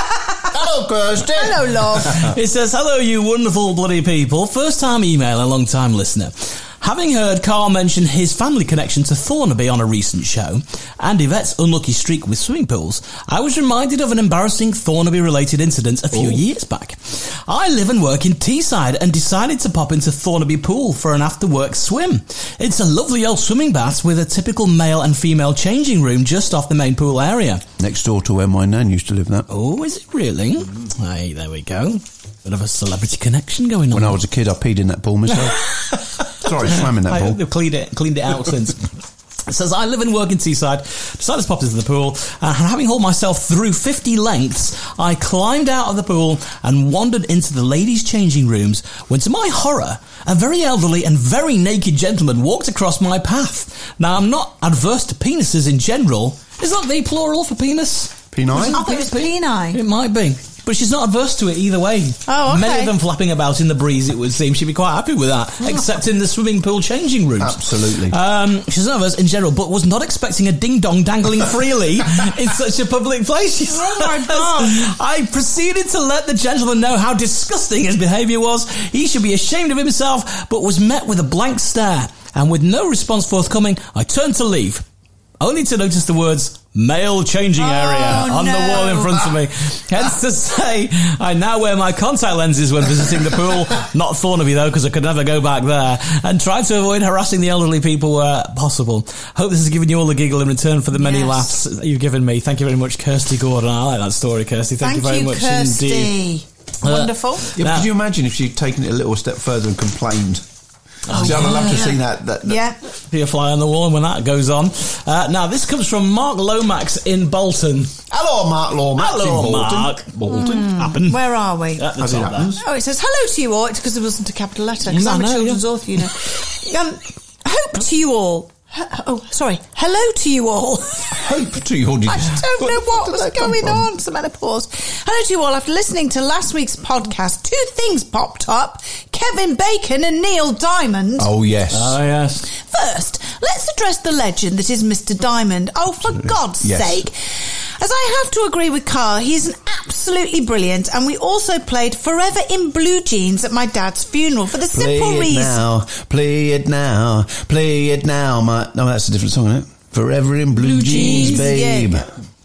Hello, Kirsty. Hello, love. It says, hello, you wonderful bloody people. First time email, a long time listener. Having heard Carl mention his family connection to Thornaby on a recent show, and Yvette's unlucky streak with swimming pools, I was reminded of an embarrassing Thornaby-related incident a few Ooh. years back. I live and work in Teesside and decided to pop into Thornaby Pool for an after-work swim. It's a lovely old swimming bath with a typical male and female changing room just off the main pool area. Next door to where my nan used to live. That. Oh, is it really? Mm. Hey, there we go. Bit of a celebrity connection going on. When I was a kid, I peed in that pool myself. Sorry, swam in that I, pool. They've cleaned it, cleaned it out since. It says, I live and work in Teesside, decided to pop into the pool, and having hauled myself through fifty lengths, I climbed out of the pool and wandered into the ladies' changing rooms, when to my horror, a very elderly and very naked gentleman walked across my path. Now, I'm not adverse to penises in general. Is that the plural for penis? Peni? I thought it was peni. It might be. But she's not adverse to it either way. Oh, okay. Many of them flapping about in the breeze, it would seem. She'd be quite happy with that, except in the swimming pool changing rooms. Absolutely. Um, she's not adverse in general, but was not expecting a ding-dong dangling freely in such a public place. She Oh, my God. I proceeded to let the gentleman know how disgusting his behaviour was. He should be ashamed of himself, but was met with a blank stare. And with no response forthcoming, I turned to leave, only to notice the words male changing area oh, on no. the wall in front of me. Hence to say, I now wear my contact lenses when visiting the pool. Not Thornaby though, because I could never go back there. And try to avoid harassing the elderly people where possible. Hope this has given you all a giggle in return for the many Yes. laughs that you've given me. Thank you very much, Kirsty Gordon. I like that story, Kirsty. Thank, Thank you very you, much Kirsty. indeed. Wonderful. Yeah, Now- could you imagine if she'd taken it a little step further and complained? Oh, See, I'd yeah. love to see that. that, that. Yeah. Be a fly on the wall when that goes on. Uh, now, this comes from Mark Lomax in Bolton. Hello, Mark Lomax. Hello, in Bolton. Mark. Bolton. Happen. Where are we? At the As it top there. happens. Oh, it says, hello to you all. It's because there wasn't a capital letter, because No, I'm a no, children's yeah. author, you know. Um, hope to you all. H- Oh, sorry. Hello to you all. Hope to you. Did you I say? don't Where know the fuck what did was that come going from? on. It's a menopause. Hello to you all. After listening to last week's podcast, two things popped up. Kevin Bacon and Neil Diamond. Oh, yes. Oh, yes. First, let's address the legend that is Mister Diamond. Oh, for God's Yes. sake. As I have to agree with Carl, he's an absolutely brilliant, and we also played Forever in Blue Jeans at my dad's funeral for the Play simple it reason. now, play it now, play it now. My, no, that's a different song, isn't it? Forever in blue, Blue jeans, jeans, babe. yeah.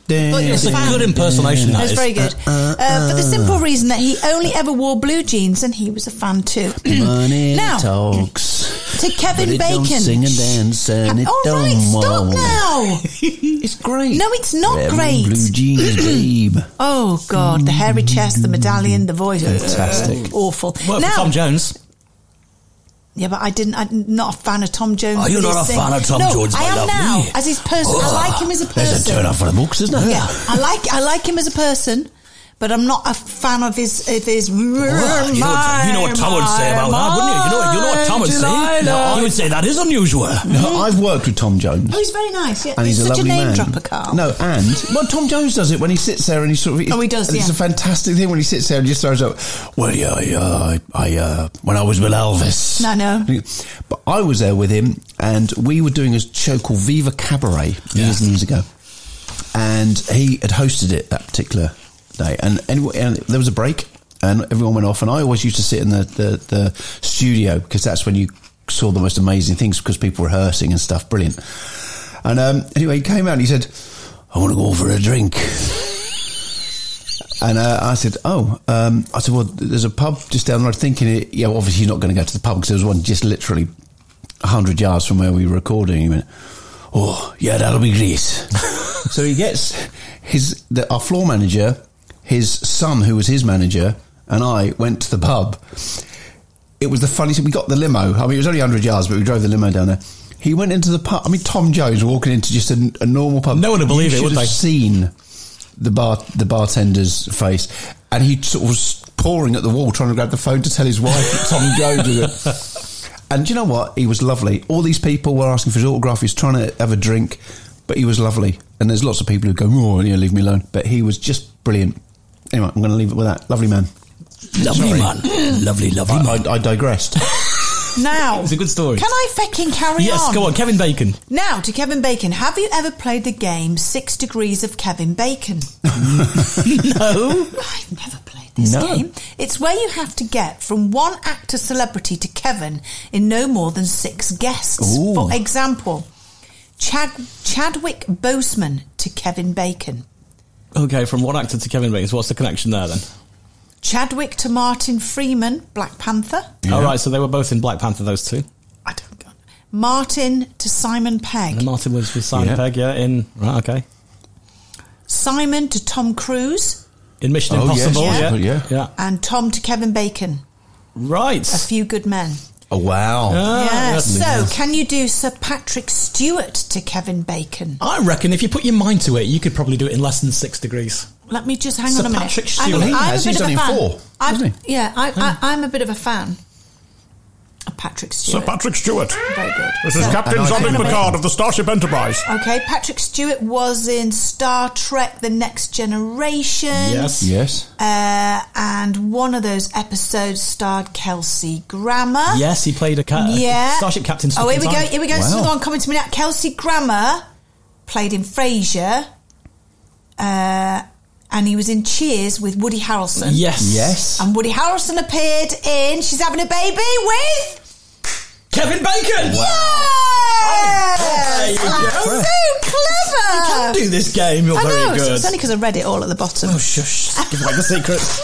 It's a good impersonation, that It's is. very good. Uh, uh, for the simple reason that he only ever wore blue jeans and he was a fan too. Money Now, talks. to Kevin but it Bacon. Don't sing and dance and it All don't right, stop walk. now. It's great. No, it's not Red and great. Blue jeans, babe. Oh, God, the hairy chest, the medallion, the voice. Fantastic. Awful. Worked now, for Tom Jones. Yeah, but I didn't. I'm not a fan of Tom Jones. Are you for not this a thing. fan of Tom no, Jones, I my am lovely? now. As his person, I like him as a person. There's a turn up for the books, isn't there? Yeah, I like I like him as a person, but I'm not a fan of his of his. Well, you, know, you know what Tom would say about that, wouldn't you? You know, you know what Tom would say? No, he would say that is unusual. No, I've worked with Tom Jones. Oh, he's very nice. Yeah, And he's, he's, a such lovely a name man. dropper, Carl. No, and well, Tom Jones does it when he sits there and he sort of. Oh, he does, It's yeah. a fantastic thing when he sits there and just throws up. Well, yeah, I, uh, I, uh, when I was with Elvis. No, no. But I was there with him, and we were doing a show called Viva Cabaret years and years ago, and he had hosted it that particular day, and anyway, and there was a break. And everyone went off, and I always used to sit in the, the, the studio because that's when you saw the most amazing things because people were rehearsing and stuff. Brilliant. And um, anyway, he came out and he said, I want to go for a drink. And uh, I said, oh, um, I said, well, there's a pub just down the road. Thinking, yeah, well, obviously you're not going to go to the pub because there was one just literally one hundred yards from where we were recording. He went, oh, yeah, that'll be great. So he gets his the, our floor manager, his son, who was his manager, and I went to the pub. It was the funniest. We got the limo. I mean, it was only one hundred yards, but we drove the limo down there. He went into the pub. I mean, Tom Jones walking into just a, a normal pub. No one would believe You it, should would have they? seen the bar, the bartender's face, and he sort of was pawing at the wall, trying to grab the phone to tell his wife that Tom Jones was it. And do you know what? He was lovely. All these people were asking for his autograph. He was trying to have a drink, but he was lovely. And there's lots of people who go, oh, yeah, leave me alone. But he was just brilliant. Anyway, I'm going to leave it with that. Lovely man. Lovely Sorry. man. Lovely, lovely I, man. I, I digressed. Now, It's a good story. Can I fucking carry Yes, on? go on, Kevin Bacon. Now, to Kevin Bacon. Have you ever played the game Six Degrees of Kevin Bacon? No. I've never played this No. game. It's where you have to get from one actor celebrity to Kevin in no more than six guests. Ooh. For example, Chad, Chadwick Boseman to Kevin Bacon. Okay, from one actor to Kevin Bacon. So what's the connection there then? Chadwick to Martin Freeman, Black Panther. Yeah. All right, so they were both in Black Panther, those two. I don't know. Martin to Simon Pegg. And Martin was with Simon Yeah. Pegg, yeah, in... Right, okay. Simon to Tom Cruise. In Mission Oh, yes, Impossible, yeah. yeah. Yeah. Yeah. And Tom to Kevin Bacon. Right. A Few Good Men. Oh, wow. Ah, yeah. yes. So, can you do Sir Patrick Stewart to Kevin Bacon? I reckon if you put your mind to it, you could probably do it in less than six degrees. Let me just hang Sir on a minute. Patrick I'm, Stewart. I'm He a has. bit He's of a done it fan. four, I'm- hasn't he? Yeah, I, I, I'm a bit of a fan of Patrick Stewart. Patrick Stewart. Very good. This is So- Captain And I- Jean-Luc Hang on a Picard of the Starship Enterprise. Okay, Patrick Stewart was in Star Trek The Next Generation. Yes. Yes. Uh, and one of those episodes starred Kelsey Grammer. Yes, he played a, ca- a Yeah. Starship Captain. Oh, here we stuck go. in time. Here we go. This is Wow. another one coming to me now. Kelsey Grammer played in Frasier. Uh, and he was in Cheers with Woody Harrelson. Yes. Yes. And Woody Harrelson appeared in She's Having a Baby with... Kevin Bacon! Yes! There you go. I'm so clever! You can do this game, you're I very know, good. it's only because I read it all at the bottom. Oh, shush. Give away the secrets.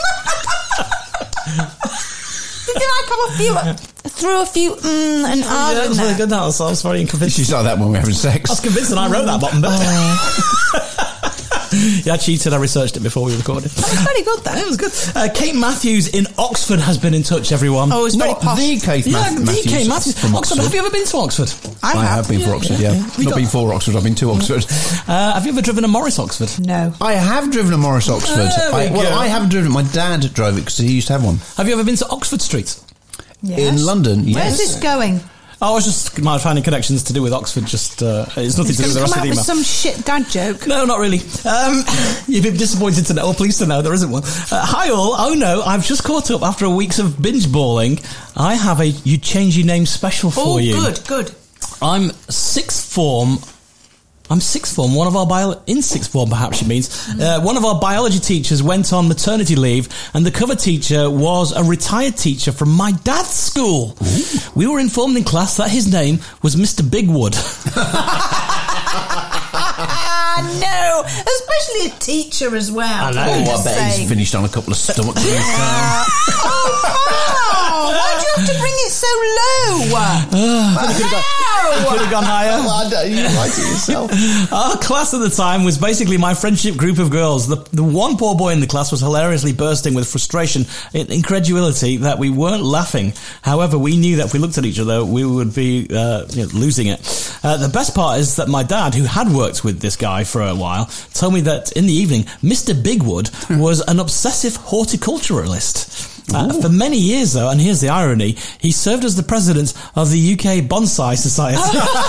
Did I come a few, through a few mm and ah? Yeah, in that's very there? good. That was, I was very convinced. She's like that when we're having sex. I was convinced that I wrote that bottom bit. Yeah, I cheated. I researched it before we recorded. That's very good, though. It was good. Uh, Kate Matthews in Oxford has been in touch, everyone. Oh, it's very Not posh. the Kate yeah, Math- the Matthews Kate Matthews. from Oxford. Oxford. Have you ever been to Oxford? I, I have been for Oxford, yeah. We Not got- been for Oxford, I've been to Oxford. Uh, have you ever driven a Morris Oxford? No. I have driven a Morris Oxford. There we I, well, go. I haven't driven it. My dad drove it because he used to have one. Have you ever been to Oxford Street? Yes. In London, Where's yes. this going? I was just my finding connections to do with Oxford. Just uh, it's nothing to do with the Come rest of out the with email. some shit dad joke. No, not really. Um, you'd be disappointed to know, or pleased to know, there isn't one. Uh, hi all. Oh no, I've just caught up after a weeks of binge balling. I have a You Change Your Name special for Oh, you. good, good. I'm sixth form. I'm sixth form. One of our bio in sixth form, perhaps she means. Uh, one of our biology teachers went on maternity leave, and the cover teacher was a retired teacher from my dad's school. Ooh. We were informed in class that his name was Mister Bigwood. no, especially a teacher as well. I know. Oh, I Just bet saying. he's finished on a couple of stomach grieves. Uh, oh, Carl! Why do you have to bring it so low? I could have gone higher. Well, you write it yourself. Our class at the time was basically my friendship group of girls. The, the one poor boy in the class was hilariously bursting with frustration and incredulity that we weren't laughing. However, we knew that if we looked at each other, we would be uh, you know, losing it. Uh, the best part is that my dad, who had worked with this guy for a while, told me that in the evening, Mister Bigwood was an obsessive horticulturalist. Uh, for many years, though, and here's the irony, he served as the president of the U K Bonsai Society.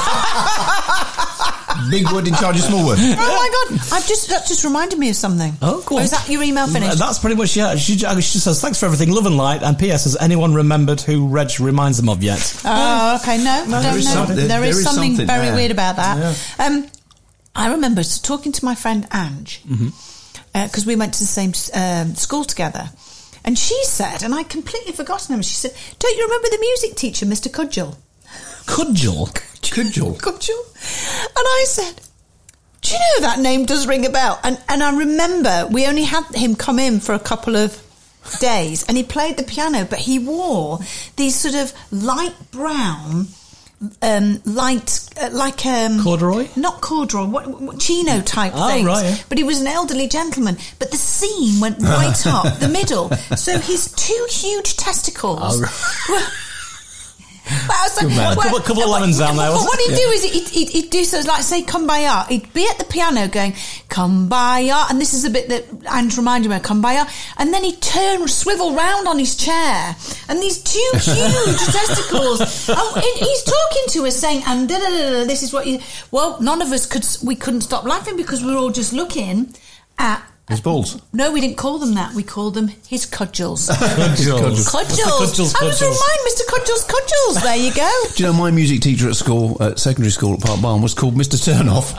Big wood in charge of small wood. Oh my God! I've just that just reminded me of something. Oh, cool. Or is that your email finished? That's pretty much, yeah. She, she just says, thanks for everything, love and light. And P S, has anyone remembered who Reg reminds them of yet? Oh, okay. No, No, I there don't is know. something- there there is is something, something very there. weird about that. Um, I remember talking to my friend Ange because we went to the same um, school together, and she said, and I'd completely forgotten him. She said, "Don't you remember the music teacher, Mister Cudgel?" Cudgel? Cudgel. Cudgel. And I said, do you know that name does ring a bell? And and I remember we only had him come in for a couple of days, and he played the piano, but he wore these sort of light brown, um, light uh, like um, Corduroy? not corduroy, what, what chino type Oh, things. right, yeah. But he was an elderly gentleman. But the seam went right up the middle, so his two huge testicles. Oh, were, But I was like, Good man. well, Couple- couple of what- lemons down there, But wasn't what he'd do is he'd, he'd, he'd do so, like say, "Kumbaya." He'd be at the piano going, "Kumbaya," and this is a bit that Ange reminded me of, "Kumbaya," and then he'd turn, swivel round on his chair, and these two huge testicles. Oh, and he's talking to us saying, "And da, da, da, da, this is what you." Well, none of us could. We couldn't stop laughing because we were all just looking at. His balls. No, we didn't call them that. We called them his cudgels. Cudgels. Cudgels. Cudgels, I was cudgels. remind Mister Cudgels, cudgels. There you go. Do you know my music teacher at school, at secondary school at Park Barn, was called Mister Turnoff?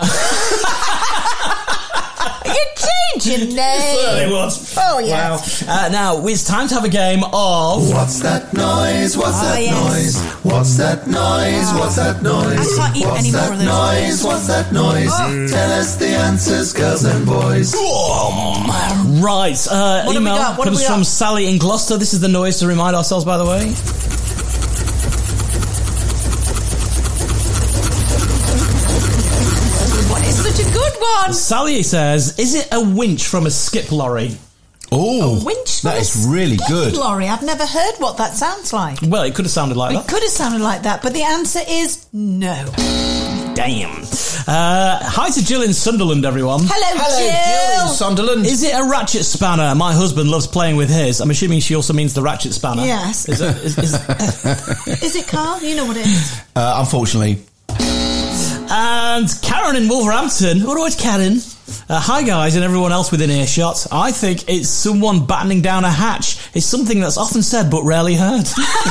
You change your name. It was. Oh, yes. Wow. Uh, now, it's time to have a game of... What's that noise? What's Oh, that yes. noise? What's that noise? What's that noise? I can't eat What's any more that of those. noise? What's that noise? Oh. Tell us the answers, girls and boys. Right, uh, What have we email got? What have comes we from got? Sally in Gloucester. This is the noise to remind ourselves, by the way. What is such a good one? Sally says, is it a winch from a skip lorry? Oh, Winch that from a is really skip good. lorry. I've never heard what that sounds like. Well, it could have sounded like It that. could have sounded like that, but the answer is no. Damn. Uh, hi to Jill in Sunderland, everyone. Hello, Jill in Jill. Sunderland. Is it a ratchet spanner? My husband loves playing with his. I'm assuming she also means the ratchet spanner. Yes. Is it, is, is, Is it Carl? You know what it is. Uh, unfortunately. and Karen in Wolverhampton. All right, Karen. Uh, hi, guys, and everyone else within earshot. I think it's someone battening down a hatch. It's something that's often said but rarely heard.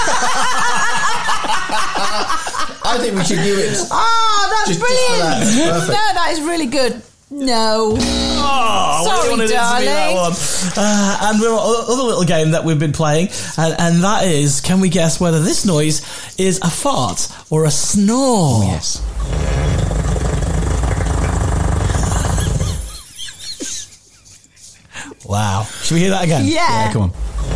I think we should do it. Ah, that's Just- just for brilliant. that. Perfect. No, that is really good. No. Oh, Sorry, we wanted it to be that darling. one. Uh, and we're on other little game that we've been playing, and, and that is, can we guess whether this noise is a fart or a snore? Yes. Wow. Should we hear that again? Yeah. Yeah, come on.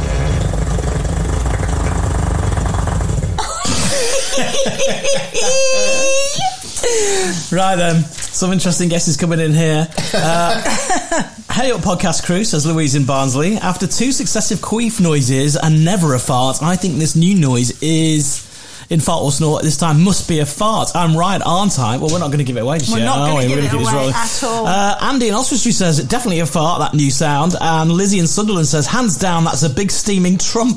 Right then, some interesting guesses coming in here. Uh, hey up podcast crew, says Louise in Barnsley. After two successive queef noises and never a fart, I think this new noise is... in fart or snort, this time must be a fart. I'm right, aren't I? Well, we're not going to give it away just We're yet, not are gonna we? give We're it gonna keep this away rolling. at all. Uh, Andy in Oswestry says, definitely a fart, that new sound. And Lizzie in Sunderland says, hands down, that's a big steaming trump.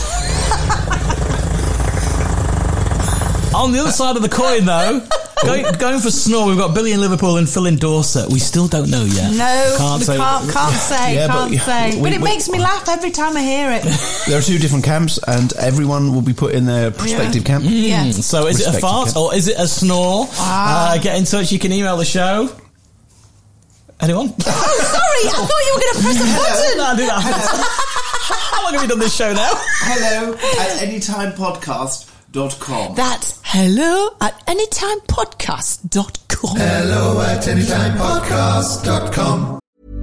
On the other side of the coin, though, going, going for snore, we've got Billy in Liverpool and Phil in Dorset. We still don't know yet. No, Can't we say- can't, can't say, Yeah, but can't say. we- but it we- makes me laugh every time I hear it. There are two different camps, and everyone will be put in their prospective camp. Yeah. Mm, so is it a Respective fart camp. or is it a snore? Ah. Uh, get in touch. You can email the show. Anyone? Oh, sorry, I thought you were going to press a button. No, do that. How long have you done this show now? Hello at anytimepodcast dot com. That's hello at anytimepodcast dot com. God. Hello at anytime podcast dot com.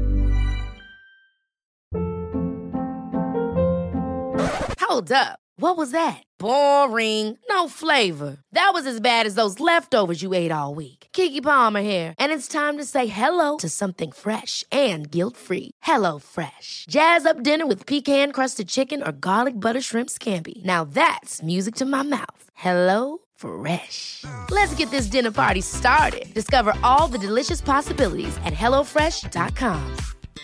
Hold up. What was that? Boring. No flavor. That was as bad as those leftovers you ate all week. Keke Palmer here, and it's time to say hello to something fresh and guilt-free. Hello Fresh. Jazz up dinner with pecan-crusted chicken or garlic butter shrimp scampi. Now that's music to my mouth. Hello Fresh. Let's get this dinner party started. Discover all the delicious possibilities at hello fresh dot com.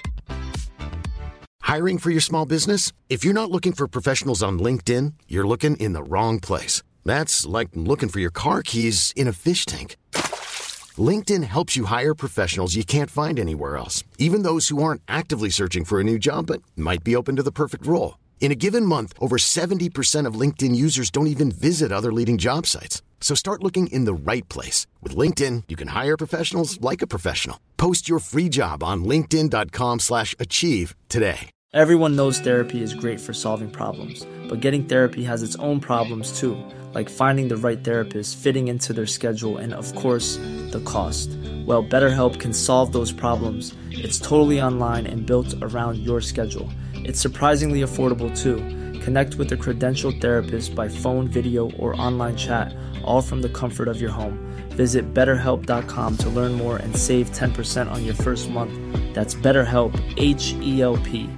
Hiring for your small business? If you're not looking for professionals on LinkedIn, you're looking in the wrong place. That's like looking for your car keys in a fish tank. LinkedIn helps you hire professionals you can't find anywhere else, even those who aren't actively searching for a new job but might be open to the perfect role. In a given month, over seventy percent of LinkedIn users don't even visit other leading job sites. So start looking in the right place. With LinkedIn, you can hire professionals like a professional. Post your free job on linkedin dot com slash achieve today. Everyone knows therapy is great for solving problems, but getting therapy has its own problems too, like finding the right therapist, fitting into their schedule, and of course, the cost. Well, BetterHelp can solve those problems. It's totally online and built around your schedule. It's surprisingly affordable too. Connect with a credentialed therapist by phone, video, or online chat, all from the comfort of your home. Visit better help dot com to learn more and save ten percent on your first month. That's BetterHelp, H E L P.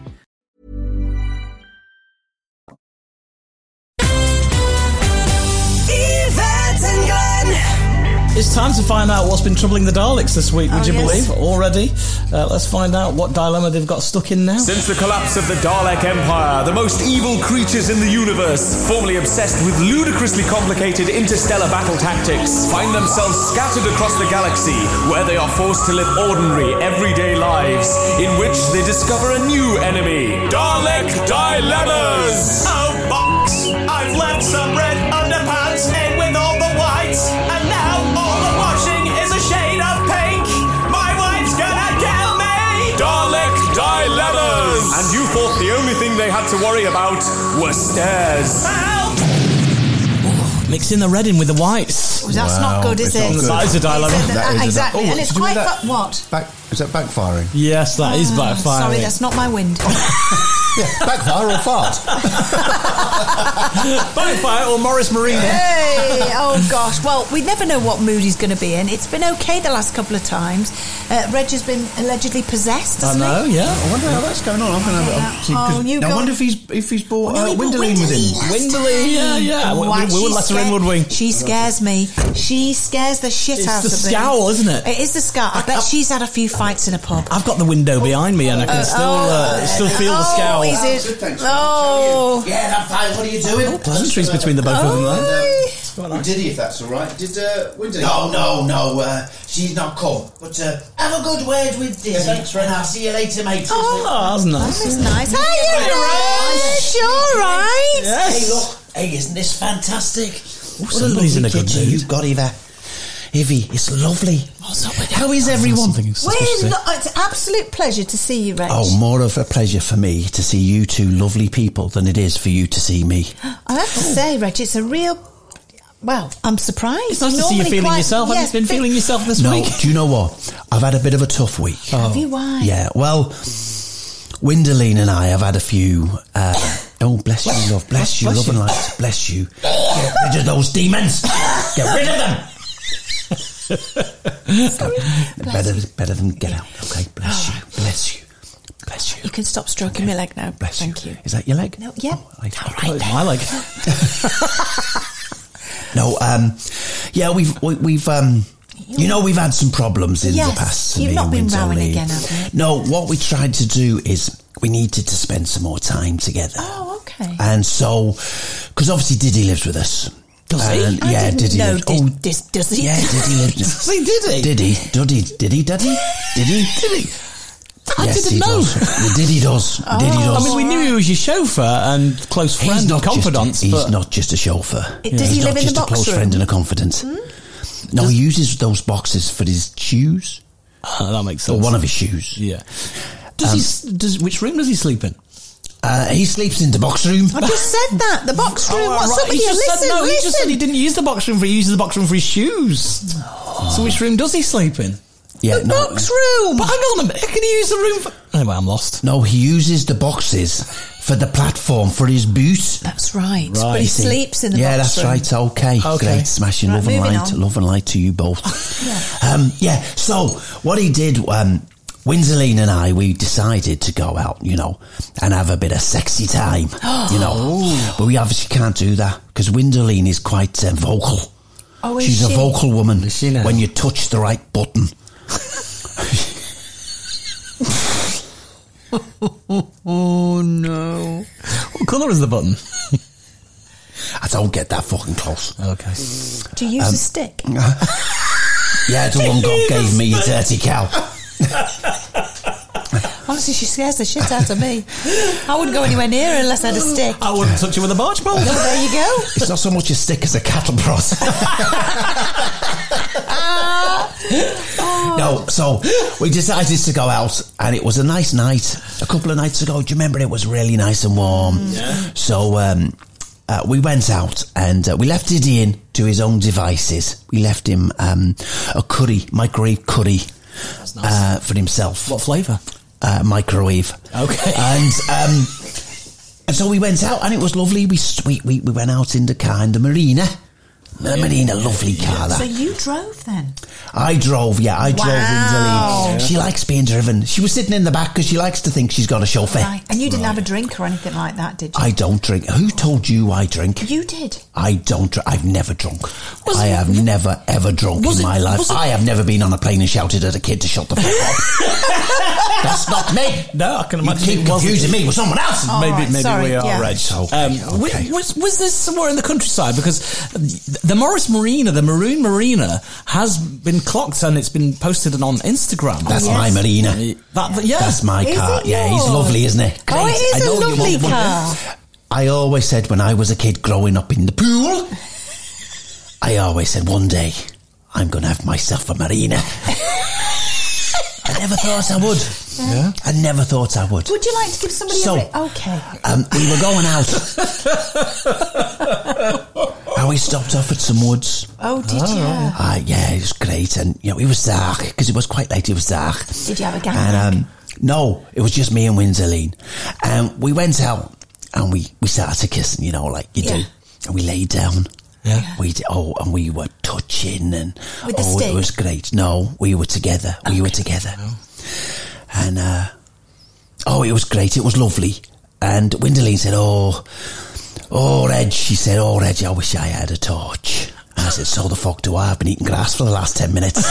It's time to find out what's been troubling the Daleks this week, would Oh, you yes. believe? Already. Uh, let's find out what dilemma they've got stuck in now. Since the collapse of the Dalek Empire, the most evil creatures in the universe, formerly obsessed with ludicrously complicated interstellar battle tactics, find themselves scattered across the galaxy, where they are forced to live ordinary, everyday lives, in which they discover a new enemy. Dalek Dilemmas! Oh, box! I've left some red underpants in with all the whites, and now all the washing is a shade of pink. My wife's gonna kill me! Dalek Dilemmas! And you thought the only thing they had to worry about were stairs. Help! Mixing the red in with the whites. Oh, that's not good, is it's not it? good. That is a dilemma. It's a- That is a- exactly, Oh, and it's did you quite hear that? fu- what? Back, is that backfiring? Yes, that is Oh, backfiring. sorry, that's not my window. Yeah, backfire or fart? Backfire or Morris Marina. Hey, oh gosh. Well, we never know what mood he's going to be in. It's been okay the last couple of times. Uh, Reg has been allegedly possessed, I hasn't know, he? yeah. I wonder how that's going on. I'm going to have Yeah. a, Oh, you now, I go- wonder if he's if he's brought No, uh, he brought Winderline with him. Winderline. Windley, yeah, yeah. We, Why, we, we she wouldn't let her in, scared- would we? She scares me. She scares the shit It's out the of me. scowl, isn't it? It is the scowl. I bet she's had a few fights in a pub. I've got the window behind me and I can still uh, still feel the scowl. Oh, is it? Oh. Yeah, I'm fine. What are you doing? Pleasantries between the both of them, though. It's quite nice. Diddy, if that's all right. Did uh, Winderline? No, no, no. Uh, she's not come. But uh, have a good word with Diddy. Thanks, and I'll see you later, mate. Oh, that's nice. That was nice. Hey, you all right? Yes. Hey, look. Hey, isn't this fantastic? What a somebody's in lovely a good kitchen mood. you've got, Eva. Ivy, it's lovely. How is everyone? We're lo- it's an absolute pleasure to see you, Reg. Oh, more of a pleasure for me to see you two lovely people than it is for you to see me. I have to say, Reg, it's a real... Well, I'm surprised. It's nice to You're see you normally feeling quite- yourself. Have yes, you been but- feeling yourself this No, week? do you know what? I've had a bit of a tough week. Have you? Why? Yeah, well, Winderline and I have had a few... Uh, oh, bless you, love. Bless you, Bless love you. and light. Bless you. Get rid of those demons. Get rid of them. better, better than get out. Okay, bless you. Bless you. Bless you. You can stop stroking my leg now. Bless Thank you. Is that your leg? No, yeah. Oh, I- Oh, it's my leg. No, um, yeah, we've we, we've um, you know, we've had some problems in Yes, the past. you've me not and been Winter rowing Lee. again, have you? No, what we tried to do is we needed to spend some more time together. Oh, okay. And so, because obviously Diddy lives with us. Does he? And, I yeah, didn't Diddy know lives. Did- Oh, dis- does he? yeah, Diddy lives. See, did he? Diddy, Diddy, Diddy, Diddy, Diddy, Diddy. I Yes, didn't he know. does. Yeah, Diddy does. Diddy Oh. does. I mean, we knew he was your chauffeur and close friend He's and not confidant. Just, he's but not just a chauffeur. It- does he's he not live in just the a close box room? friend and a confidant. No, he uses those boxes for his shoes Ah, that makes or sense. one of his shoes. Yeah. Does he? s- Does which room does he sleep in? Uh, he sleeps in the box room. I just said that. The box room. Oh, What's right. up with He you? just Listen, said, no, listen. he just said he didn't use the box room for he uses the box room for his shoes. Oh. So which room does he sleep in? Yeah, the no, box room. But hang on a minute, can he use the room for... Anyway, I'm lost. No, he uses the boxes for the platform for his boot. That's right. Right. But he sleeps in the yeah, box that's room. right. Okay. Okay. Great. Smashing. Right, love and moving light. on. Love and light to you both. yeah. Um, yeah. So what he did, um, Winseline and I, we decided to go out, you know, and have a bit of sexy time, you know. But we obviously can't do that because Winseline is quite uh, vocal. Oh, is She's she? a vocal woman. Is she now? When you touch the right button. Oh, no. What colour is the button? I don't get that fucking close. Okay. Do you use a stick? Yeah, the one God gave me, a dirty cow. Honestly, she scares the shit out of me. I wouldn't go anywhere near her unless I had a stick. I wouldn't touch you with a barge pole. Well, there you go. It's not so much a stick as a cattle prod. No, so we decided to go out, and it was a nice night. A couple of nights ago, do you remember? It was really nice and warm. Yeah. So um, uh, we went out, and uh, we left Diddy in to his own devices. We left him um, a curry, microwave curry, That's nice. uh, for himself. What flavour? Uh, microwave. Okay. And um, and so we went out, and it was lovely. We we we, we went out in the car in the marina. The marina, lovely car. That. So you drove then? I drove, yeah, I drove Wow. Windsor. She likes being driven. She was sitting in the back because she likes to think she's got a chauffeur. Right. And you didn't have a drink or anything like that, did you? I don't drink. Who told you I drink? You did. I don't drink. I've never drunk. Was I it- have never, ever drunk was in it- my life. was it- I have never been on a plane and shouted at a kid to shut the fuck up. That's not me. No, I can You imagine keep it wasn't. confusing me with someone else. Oh, maybe right, maybe sorry, we are, yeah. Reg. Okay, Um, okay. Was, was this somewhere in the countryside? Because the Morris Marina, the Maroon Marina, has been clocked and it's been posted on Instagram. That's yes. my marina. That, yeah. That's my Is car. it Yeah, he's yours? lovely, isn't it? Oh, it is I a know you lovely won't- car. I always said when I was a kid growing up in the pool, I always said one day I'm going to have myself a marina. I never thought I would. Yeah. I never thought I would. Would you like to give somebody So- a ring? Okay. Um, we were going out. And we stopped off at some woods. Oh, did you? Ah, yeah, it was great. And, you know, it was dark because it was quite late. It was dark. Did you have a gang? And, um, no, it was just me and Winseline. And we went out and we, we started kissing, you know, like you Yeah. do. And we laid down. Yeah. We did, oh, and we were touching and With the oh, stick? it was great. No, we were together. We were together. And, uh, oh, it was great. It was lovely. And Winseline said, oh, oh, Reg, she said, oh, Reg, I wish I had a torch. And I said, so the fuck do I? I've been eating grass for the last ten minutes.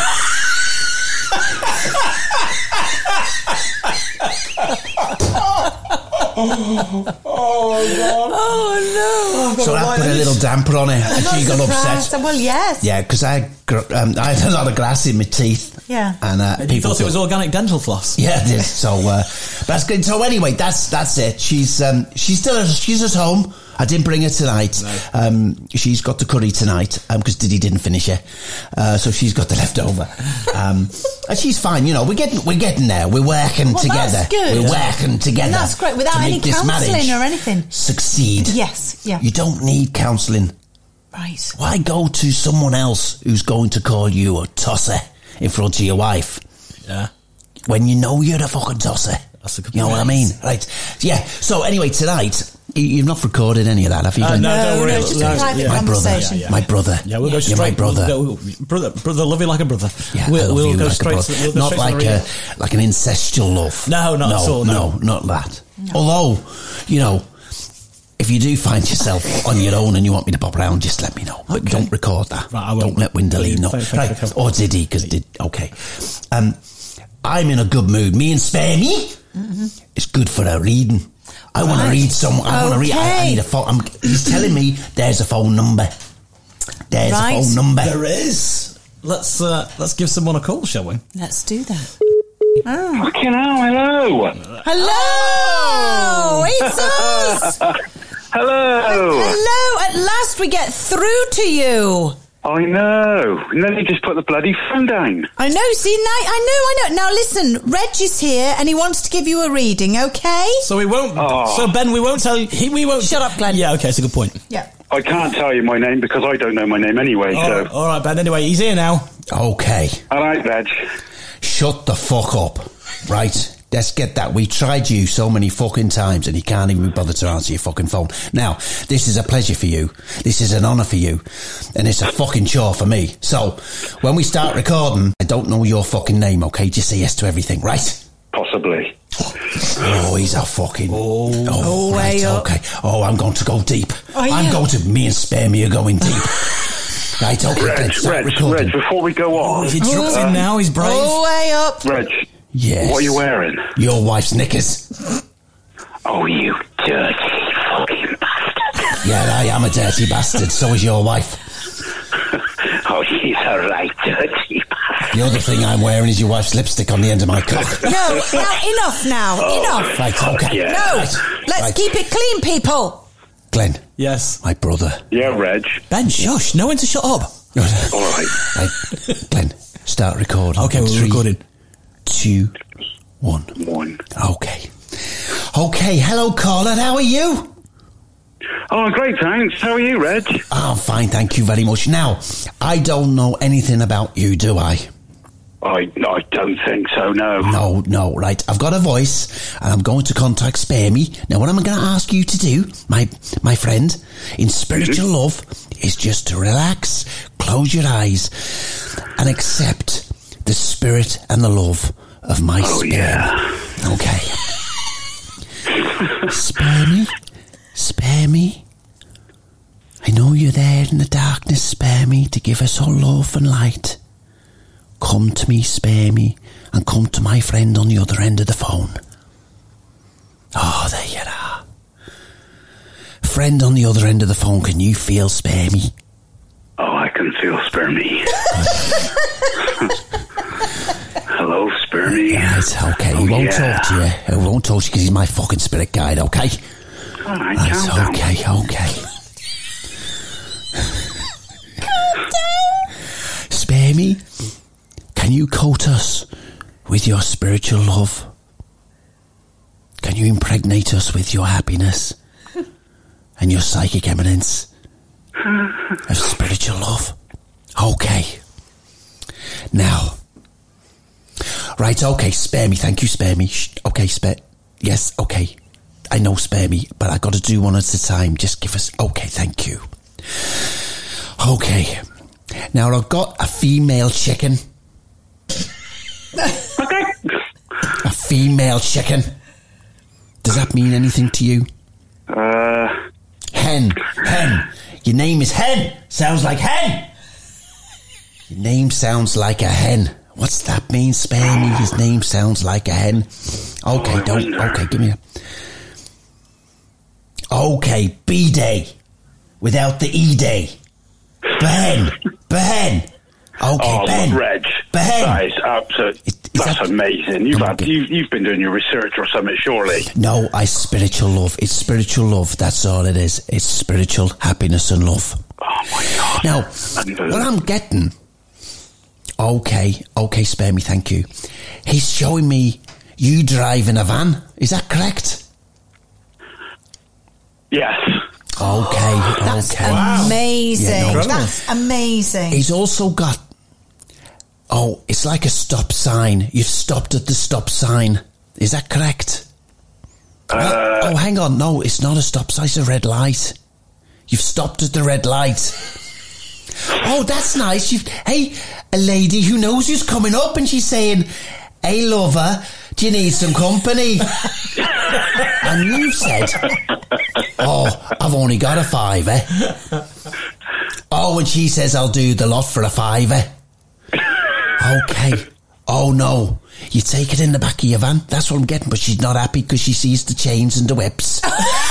Oh, no. So that put a little damper on it, and she got Surprised. upset. Well, yes. Yeah, because I, had gr- um, I had a lot of grass in my teeth. Yeah. And uh, You people thought it was organic dental floss? Yeah, it is. So uh, that's good. So anyway, that's that's it. She's um, she's still she's at home. I didn't bring her tonight. No. Um, she's got the curry tonight because Diddy didn't finish it, uh, so she's got the leftover. Um, and she's fine. You know, we're getting we're getting there. We're working Well, together. that's good. We're working together. And that's great. Without to any make this counselling marriage or anything. succeed. Yes, yeah. You don't need counselling. Right. Why go to someone else who's going to call you a tosser in front of your wife Yeah. when you know you're a fucking tosser? That's a good You know point. what I mean? Right. Yeah. So anyway, tonight, you- you've not recorded any of that, have you? Uh, done? no, don't No, worry. no, just a No, private yeah. My brother. conversation. Yeah, yeah. My brother. Yeah, we'll go You're straight. my brother. We'll go, brother, brother, love you like a brother. Yeah, I we'll, love we'll you go like a straight. brother. To, we'll go not straight to like the a arena. like an incestual love. No, not no, at all, no. no, not that. Although, you know, if you do find yourself on your own and you want me to pop around, just let me know. But Okay. don't record that. Right, I won't. Don't let Winderly know. Thank- thank you, Right. thank you. Or Diddy, because did okay. Um, I'm in a good mood. Me and Spare Me. Mm-hmm. It's good for a reading. I want to Right. read some. I want to read. I, I Okay. need a phone. I'm, he's telling me there's a phone number. There's Right. a phone number. There is. Let's uh, let's give someone a call, shall we? Let's do that. Fucking hell, hello. Hello! It's us! Hello. Hello! At last we get through to you. I know. And then he just put the bloody phone down. I know, see, now, I know, I know. Now listen, Reg is here and he wants to give you a reading, okay? So we won't, Oh. so Ben, we won't tell you, he, we won't. Shut up, Glenn. Yeah, okay, it's a good point. Yeah. I can't tell you my name because I don't know my name anyway, All so... right, all right, Ben, anyway, he's here now. Okay. All right, Reg. Shut the fuck up. Right? Let's get that. We tried you so many fucking times and you can't even bother to answer your fucking phone. Now, this is a pleasure for you. This is an honour for you. And it's a fucking chore for me. So, when we start recording, I don't know your fucking name, okay? Just say yes to everything, right? Possibly. Oh, he's a fucking... Oh, Oh, right, way up. okay. Oh, I'm going to go deep. Are I'm you? going to... Me and Spare Me are going deep. Right, okay, Reg, let's start Reg, recording. Reg, before we go on... He jumps in now, he's brave. Oh, way up. Reg, Yes. what are you wearing? Your wife's knickers. Oh, you dirty fucking bastard. Yeah, I am a dirty bastard. So is your wife. Oh, she's a right dirty bastard. The other thing I'm wearing is your wife's lipstick on the end of my cock. No, now, enough now, Oh. enough. Right, okay. Yeah. No, Right, let's right. keep it clean, people. Glenn, Yes. my brother. Yeah, Reg. Ben, shush, no one to shut up. All right. Right, Glenn, start recording. Okay, In we're three, recording. Two, one. One. Okay. Okay, hello, caller. How are you? Oh, great, thanks. How are you, Reg? I'm fine, thank you very much. Now, I don't know anything about you, do I? I, I don't think so, no. No, no, right. I've got a voice, and I'm going to contact Spare Me. Now, what I'm going to ask you to do, my my friend, in spiritual Mm-hmm. love, is just to relax, close your eyes, and accept the spirit and the love of my Oh, Spare yeah. Me. Okay. Spare me, spare me. I know you're there in the darkness, spare me, to give us all love and light. Come to me, spare me, and come to my friend on the other end of the phone. Oh, there you are. Friend on the other end of the phone, can you feel spare me? Oh, I can feel spare me. Hello, spare me. Right, okay, Oh, he won't yeah. talk to you. He won't talk to you because he's my fucking spirit guide, okay? All right, Right, calm down. okay, okay. Spare me. Can you coat us with your spiritual love? Can you impregnate us with your happiness and your psychic eminence of spiritual love? Okay. Now. Right, okay, spare me. Thank you, spare me. Shh, okay, spare. Yes, okay. I know, spare me, but I got to do one at a time. Just give us... Okay, thank you. Okay. Now, I've got a female chicken. Okay. A female chicken. Does that mean anything to you? Uh, Hen. Hen. Your name is Hen. Sounds like hen. Your name sounds like a hen. What's that mean? Spare me. His name sounds like a hen. Okay, Oh, I don't... wonder. Okay, give me a... Okay, B-Day. Without the E-Day. Ben. Ben. Okay, oh, Ben. Reg. Ben. That is absolute. Is- is That's that- amazing. You've Come on, had, get- you, you've been doing your research or something, surely. No, I spiritual love. It's spiritual love. That's all it is. It's spiritual happiness and love. Oh my God. Now, Unbelievable. what I'm getting... Okay, okay, spare me, thank you. He's showing me you driving a van. Is that correct? Yes. Okay, That's okay. amazing. Yeah, no, That's amazing. He's also got... Oh, it's like a stop sign. You've stopped at the stop sign. Is that correct? Uh, oh, hang on. No, it's not a stop sign. It's a red light. You've stopped at the red light. Oh, that's nice. You've, hey, a lady who knows who's coming up and she's saying, hey, lover, do you need some company? And you've said, oh, I've only got a fiver. Oh, and she says, I'll do the lot for a fiver. Okay. Oh, no. You take it in the back of your van. That's what I'm getting. But she's not happy because she sees the chains and the whips.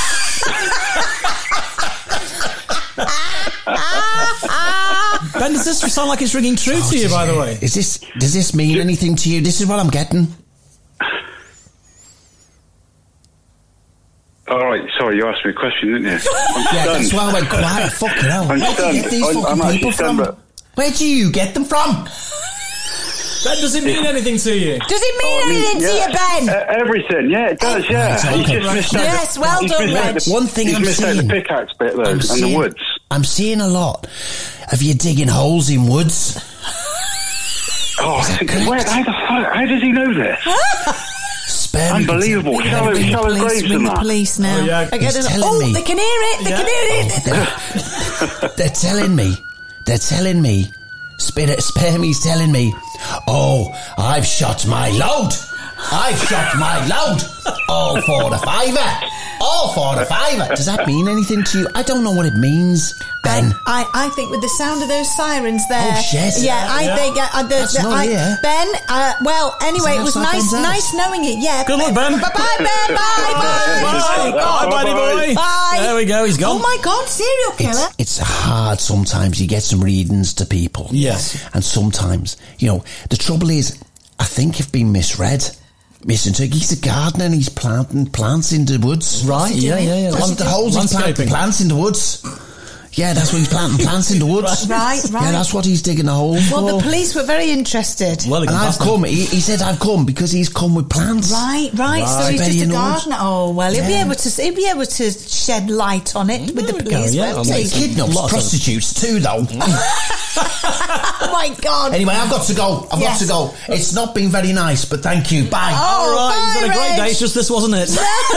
Ben, does this sound like it's ringing true Oh, to you, by the dear. way? Is this, does this mean anything to you? This is what I'm getting. All right, sorry, you asked me a question, didn't you? I'm Yeah, stunned. that's why I went quiet. Fucking hell. I'm Where do you get stunned. these I'm- fucking I'm actually people from? stunned, but- Where do you get them from? That doesn't mean anything to you. Does it mean I mean, anything yeah, to you, Ben? uh, everything, yeah, it does, yeah. Right, He's okay. just missed out Yes, the- well he's done, missed out Reg. the- One thing he's I'm missed out seeing- the pickaxe bit, though, I'm and seeing, the woods. I'm seeing a lot of you digging holes in woods. Oh, where, how the fuck, how does he know this? Spare me. Unbelievable. Ring Shallow, the shallow police, graves ring and the that. police now. Oh, yeah. I get He's it. telling Oh, me. they can hear it. They Yeah. can hear it. They're, they're telling me. They're telling me. Spirit, spare me's telling me. Oh, I've shot my load. I've shot my load. All for the fiver. All for the fiver. Does that mean anything to you? I don't know what it means, Ben. I, I think with the sound of those sirens there. Oh, shit. Yeah, I Yeah. think. Uh, uh, the, That's the, not I, here. Ben, uh, well, anyway, Is it was that outside nice Ben's house? nice knowing it. Yeah. Good luck, Ben. Bye bye, Ben. Bye bye. Bye, bye, buddy boy. Bye. There we go. He's gone. Oh my God, serial killer. It's, it's hard sometimes. You get some readings to people. Yes. And sometimes, you know, the trouble is, I think you've been misread. Misinterpreted. He's a gardener and he's planting plants in the woods. Right, yeah, yeah, yeah. That's the holes he's planting Landscaping. plants in the woods. Yeah, that's what he's planting plants in the woods. Right, right. Yeah, that's what he's digging a hole Well, for. the police were very interested. Well, he and can I've pass them. come. He, he said I've come because he's come with plants. Right, right. So Right. he's Bet just he a knows. gardener. Oh well, he'll be Yeah. able to. He'll be able to shed light on it with the we go, police. yeah, won't I he? mean, He kidnaps Lots of- prostitutes too, though. Oh my God. Anyway, I've got to go. I've Yes. got to go. It's not been very nice, but thank you. Bye. Oh, All right, you've bye, had a great Reg. day. It's just this, wasn't it?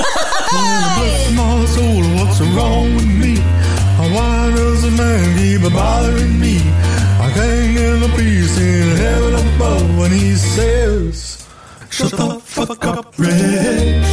My soul, what's wrong with me? Why does a man keep bothering me? I can't get a peace in heaven above when he says, shut the fuck up, Rich.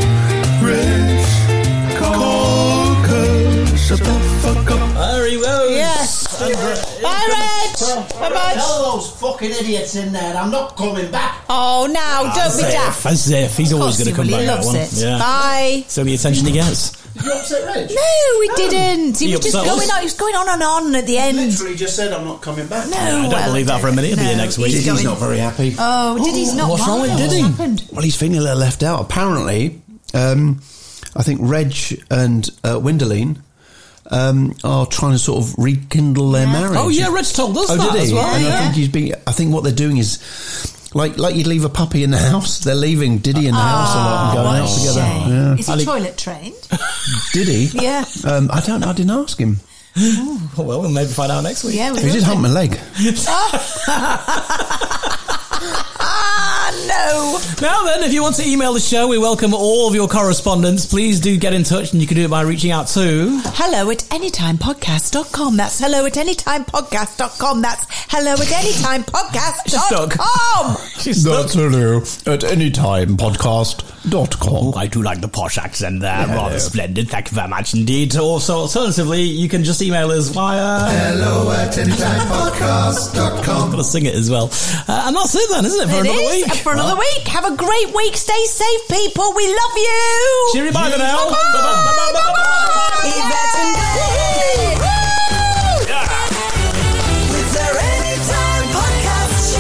Rich. Coca. Shut the fuck up. There he goes. Yes. And, uh, Bye, Reg. Bye bye. Tell those fucking idiots in there I'm not coming back. Oh, now don't be As daft. if, as if. He's Of always course going to he come will. back. He that loves one. it. Yeah. Bye. It's the only attention he gets. Did you upset Reg? No, he didn't. He He was just upset us. going on. He was going on and on at the end. Literally just said I'm not coming back. No, I don't well, believe that for a minute. He'll be here no, next week. he's Diddy's going- not very happy. Oh, Diddy's not. what's wrong with Why? Diddy? What happened? Well, he's feeling a little left out. Apparently, um, I think Reg and uh, Winderline um, are trying to sort of rekindle their Yeah. marriage. Oh, yeah, Reg told us Oh, that did he? as well. And yeah. I think he's been. I think what they're doing is. Like, like you'd leave a puppy in the house, they're leaving Diddy in the house a lot and going What out a together. shame. Yeah. Is he Ali- toilet trained? Did he? Yeah. Um, I don't. I didn't ask him. Oh, well, we'll maybe find out next week. Yeah, we He will did hump my leg. Ah, no. Now then, if you want to email the show, we welcome all of your correspondence. Please do get in touch, and you can do it by reaching out to... Hello at anytimepodcast dot com. That's hello at anytimepodcast dot com. That's hello at anytimepodcast dot com. She's stuck. hello at anytime podcast dot com. Oh, I do like the posh accent there. Rather splendid. Thank you very much indeed. Also, alternatively, you can just email us via... Hello at anytime podcast dot com. Got to sing it as well. Uh, and that's it then, isn't it, for It another is. week? And for another week. Have a great week. Stay safe, people. We love you. Cheery bye for now. Bye-bye. Bye-bye. Bye-bye. Yvette and Dave. With their Anytime Podcast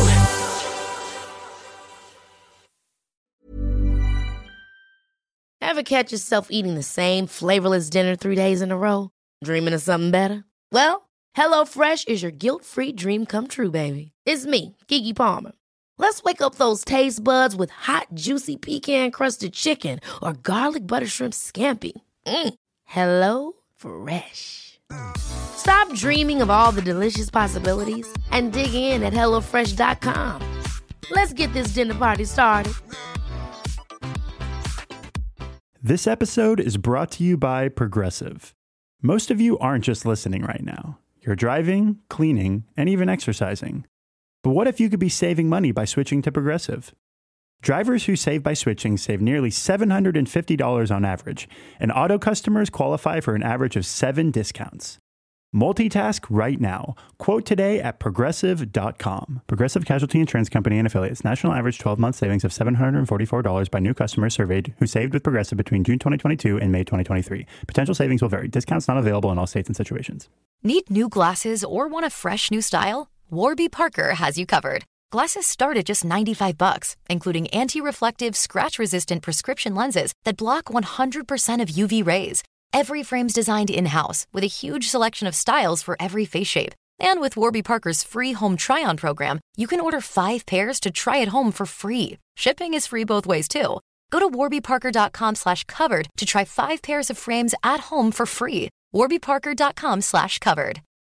Show. Ever catch yourself eating the same flavorless dinner three days in a row? Dreaming of something better? Well, HelloFresh is your guilt-free dream come true, baby. It's me, Keke Palmer. Let's wake up those taste buds with hot, juicy pecan-crusted chicken or garlic butter shrimp scampi. Mm. Hello Fresh. Stop dreaming of all the delicious possibilities and dig in at hello fresh dot com. Let's get this dinner party started. This episode is brought to you by Progressive. Most of you aren't just listening right now. You're driving, cleaning, and even exercising. But what if you could be saving money by switching to Progressive? Drivers who save by switching save nearly seven hundred fifty dollars on average, and auto customers qualify for an average of seven discounts. Multitask right now. Quote today at progressive dot com. Progressive Casualty Insurance Company and Affiliates. National average twelve-month savings of seven hundred forty-four dollars by new customers surveyed who saved with Progressive between June twenty twenty-two and May twenty twenty-three. Potential savings will vary. Discounts not available in all states and situations. Need new glasses or want a fresh new style? Warby Parker has you covered. Glasses start at just ninety-five bucks, including anti-reflective, scratch-resistant prescription lenses that block one hundred percent of U V rays. Every frame's designed in-house with a huge selection of styles for every face shape. And with Warby Parker's free home try-on program, you can order five pairs to try at home for free. Shipping is free both ways, too. Go to warbyparker.com slash covered to try five pairs of frames at home for free. warbyparker.com slash covered.